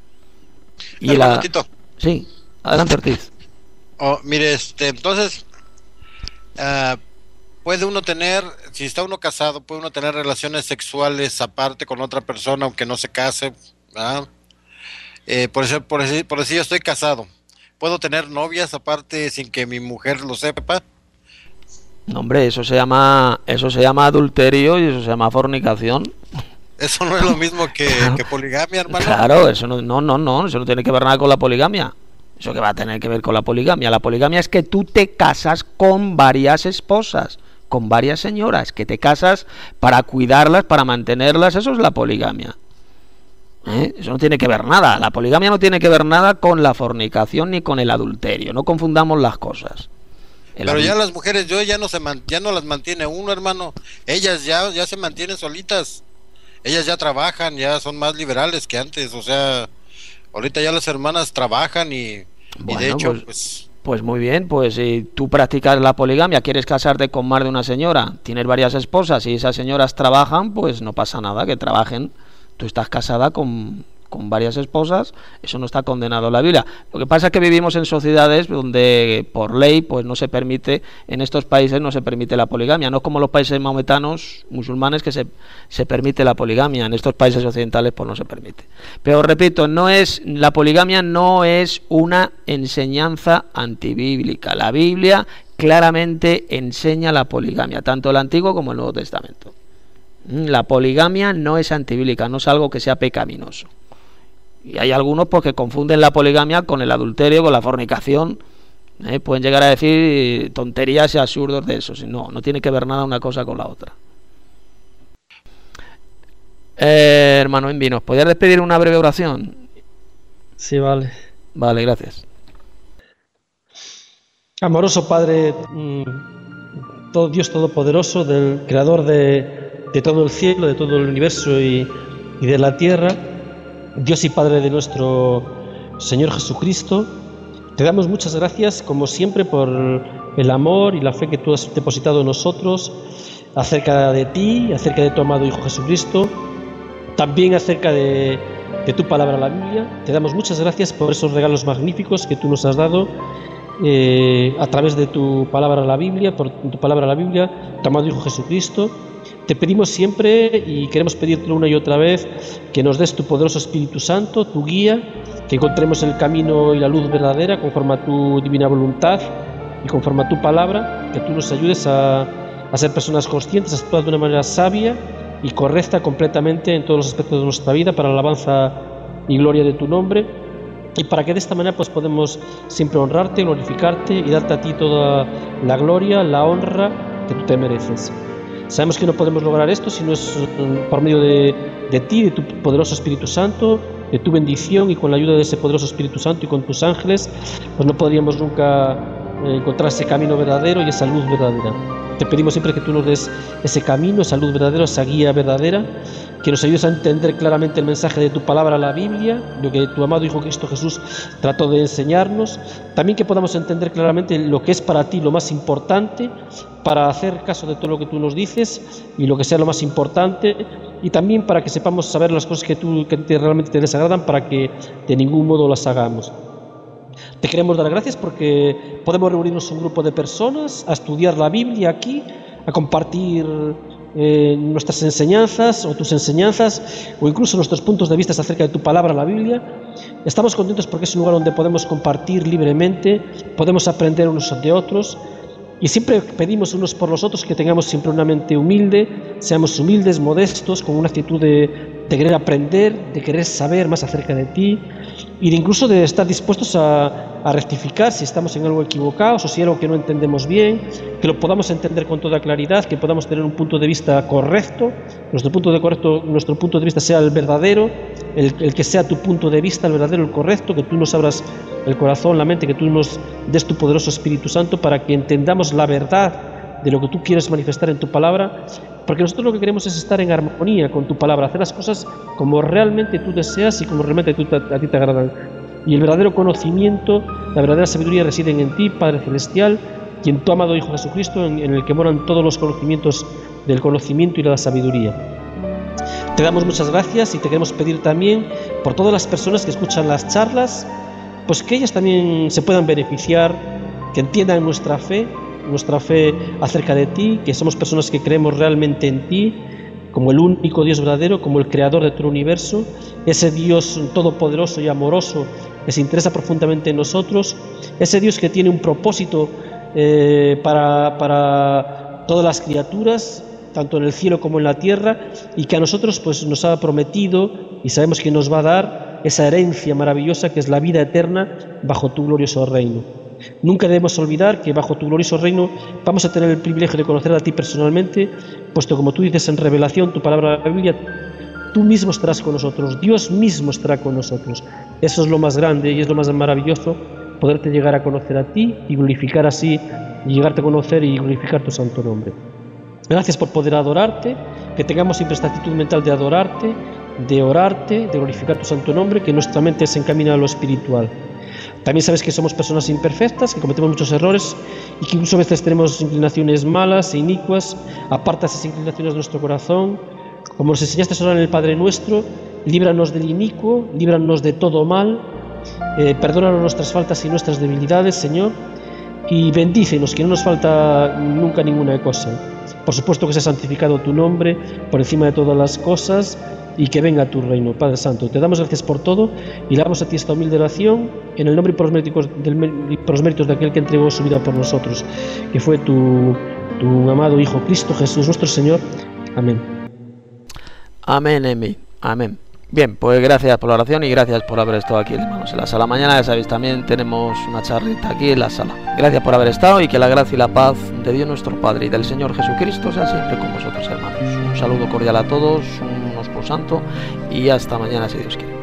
Y Hermano la... Tito. Sí, adelante, Ortiz. Oh, mire, este, entonces, ah, puede uno tener, si está uno casado, puede uno tener relaciones sexuales aparte con otra persona, aunque no se case, ¿verdad? Eh, por eso, por decir, por decir, yo estoy casado. ¿Puedo tener novias aparte sin que mi mujer lo sepa? No, hombre, eso se llama, eso se llama adulterio y eso se llama fornicación. Eso no es lo mismo que, que poligamia, hermano. Claro, eso no, no, no, no, eso no tiene que ver nada con la poligamia. ¿Eso que va a tener que ver con la poligamia? La poligamia es que tú te casas con varias esposas, con varias señoras, que te casas para cuidarlas, para mantenerlas. Eso es la poligamia. ¿Eh? Eso no tiene que ver nada. La poligamia no tiene que ver nada con la fornicación ni con el adulterio. No confundamos las cosas. El Pero ya adul- las mujeres, yo ya no se man- ya no las mantiene uno, hermano. Ellas ya, ya se mantienen solitas. Ellas ya trabajan, ya son más liberales que antes. O sea, ahorita ya las hermanas trabajan y, y Bueno, de hecho, pues- pues, Pues muy bien, pues si tú practicas la poligamia, quieres casarte con más de una señora, tienes varias esposas y esas señoras trabajan, pues no pasa nada, que trabajen. Tú estás casada con, con varias esposas, eso no está condenado en la Biblia. Lo que pasa es que vivimos en sociedades donde por ley pues no se permite, en estos países no se permite la poligamia, no es como los países maometanos, musulmanes, que se, se permite la poligamia. En estos países occidentales pues no se permite. Pero repito, no es, la poligamia no es una enseñanza antibíblica. La Biblia claramente enseña la poligamia, tanto el Antiguo como el Nuevo Testamento. La poligamia no es antibíblica, no es algo que sea pecaminoso. Y hay algunos pues que confunden la poligamia con el adulterio, con la fornicación. ¿eh? Pueden llegar a decir tonterías y absurdos de eso. No, no tiene que ver nada una cosa con la otra. Eh, hermano Envi, ¿nos podías despedir una breve oración? Sí, vale. Vale, gracias. Amoroso Padre, mm, todo Dios Todopoderoso, del Creador de, de todo el cielo, de todo el universo y, y de la tierra, Dios y Padre de nuestro Señor Jesucristo, te damos muchas gracias, como siempre, por el amor y la fe que tú has depositado en nosotros, acerca de ti, acerca de tu amado Hijo Jesucristo, también acerca de, de tu palabra, la Biblia. Te damos muchas gracias por esos regalos magníficos que tú nos has dado eh, a través de tu palabra, la Biblia, por tu palabra, la Biblia, tu amado Hijo Jesucristo. Te pedimos siempre y queremos pedirte una y otra vez que nos des tu poderoso Espíritu Santo, tu guía, que encontremos el camino y la luz verdadera conforme a tu divina voluntad y conforme a tu palabra, que tú nos ayudes a, a ser personas conscientes, a actuar de una manera sabia y correcta completamente en todos los aspectos de nuestra vida para la alabanza y gloria de tu nombre, y para que de esta manera pues podemos siempre honrarte, glorificarte y darte a ti toda la gloria, la honra que tú te mereces. Sabemos que no podemos lograr esto si no es por medio de, de ti, de tu poderoso Espíritu Santo, de tu bendición, y con la ayuda de ese poderoso Espíritu Santo y con tus ángeles, pues no podríamos nunca eh, encontrar ese camino verdadero y esa luz verdadera. Te pedimos siempre que tú nos des ese camino, esa luz verdadera, esa guía verdadera, que nos ayudes a entender claramente el mensaje de tu palabra, la Biblia, lo que tu amado Hijo Cristo Jesús trató de enseñarnos. También que podamos entender claramente lo que es para ti lo más importante, para hacer caso de todo lo que tú nos dices y lo que sea lo más importante, y también para que sepamos saber las cosas que tú que te, realmente te desagradan, para que de ningún modo las hagamos. Te queremos dar gracias porque podemos reunirnos un grupo de personas a estudiar la Biblia aquí, a compartir eh, nuestras enseñanzas o tus enseñanzas, o incluso nuestros puntos de vista acerca de tu palabra, la Biblia. Estamos contentos porque es un lugar donde podemos compartir libremente, podemos aprender unos de otros, Y siempre pedimos unos por los otros que tengamos siempre una mente humilde, seamos humildes, modestos, con una actitud de, de querer aprender, de querer saber más acerca de ti y de incluso de estar dispuestos a, a rectificar si estamos en algo equivocados o si hay algo que no entendemos bien, que lo podamos entender con toda claridad, que podamos tener un punto de vista correcto, nuestro punto de, correcto, nuestro punto de vista sea el verdadero, el, el que sea tu punto de vista, el verdadero, el correcto, que tú nos abras el corazón, la mente, que tú nos des tu poderoso Espíritu Santo para que entendamos la verdad de lo que tú quieres manifestar en tu palabra, porque nosotros lo que queremos es estar en armonía con tu palabra, hacer las cosas como realmente tú deseas y como realmente tú, a, a ti te agradan. Y el verdadero conocimiento, la verdadera sabiduría residen en ti, Padre Celestial, y en tu amado Hijo Jesucristo, en, en el que moran todos los conocimientos del conocimiento y de la sabiduría. Te damos muchas gracias y te queremos pedir también por todas las personas que escuchan las charlas, pues que ellas también se puedan beneficiar, que entiendan nuestra fe, nuestra fe acerca de ti, que somos personas que creemos realmente en ti, como el único Dios verdadero, como el creador de todo el universo, ese Dios todopoderoso y amoroso que se interesa profundamente en nosotros, ese Dios que tiene un propósito eh, para, para todas las criaturas, tanto en el cielo como en la tierra, y que a nosotros pues nos ha prometido y sabemos que nos va a dar esa herencia maravillosa que es la vida eterna bajo tu glorioso reino. Nunca debemos olvidar que bajo tu glorioso reino vamos a tener el privilegio de conocer a ti personalmente, puesto como tú dices en Revelación, tu palabra, la Biblia, tú mismo estarás con nosotros, Dios mismo estará con nosotros. Eso es lo más grande y es lo más maravilloso, poderte llegar a conocer a ti y glorificar así, y llegarte a conocer y glorificar tu santo nombre. Gracias por poder adorarte, que tengamos siempre esta actitud mental de adorarte, de orarte, de glorificar tu santo nombre, que nuestra mente se encamina a lo espiritual. También sabes que somos personas imperfectas, que cometemos muchos errores y que incluso a veces tenemos inclinaciones malas e inicuas. Aparta esas inclinaciones de nuestro corazón. Como nos enseñaste a orar en el Padre Nuestro, líbranos del inicuo, líbranos de todo mal, eh, perdónanos nuestras faltas y nuestras debilidades, Señor, y bendícenos, que no nos falta nunca ninguna cosa. Por supuesto que sea santificado tu nombre por encima de todas las cosas y que venga tu reino, Padre Santo. Te damos gracias por todo y le damos a ti esta humilde oración en el nombre y por los méritos, del, por los méritos de aquel que entregó su vida por nosotros, que fue tu, tu amado Hijo Cristo Jesús nuestro Señor. Amén. Amén, amén, amén. Bien, pues gracias por la oración y gracias por haber estado aquí, hermanos, en la sala. Mañana, ya sabéis, también tenemos una charlita aquí en la sala. Gracias por haber estado y que la gracia y la paz de Dios nuestro Padre y del Señor Jesucristo sea siempre con vosotros, hermanos. Un saludo cordial a todos, un Osco Santo y hasta mañana, si Dios quiere.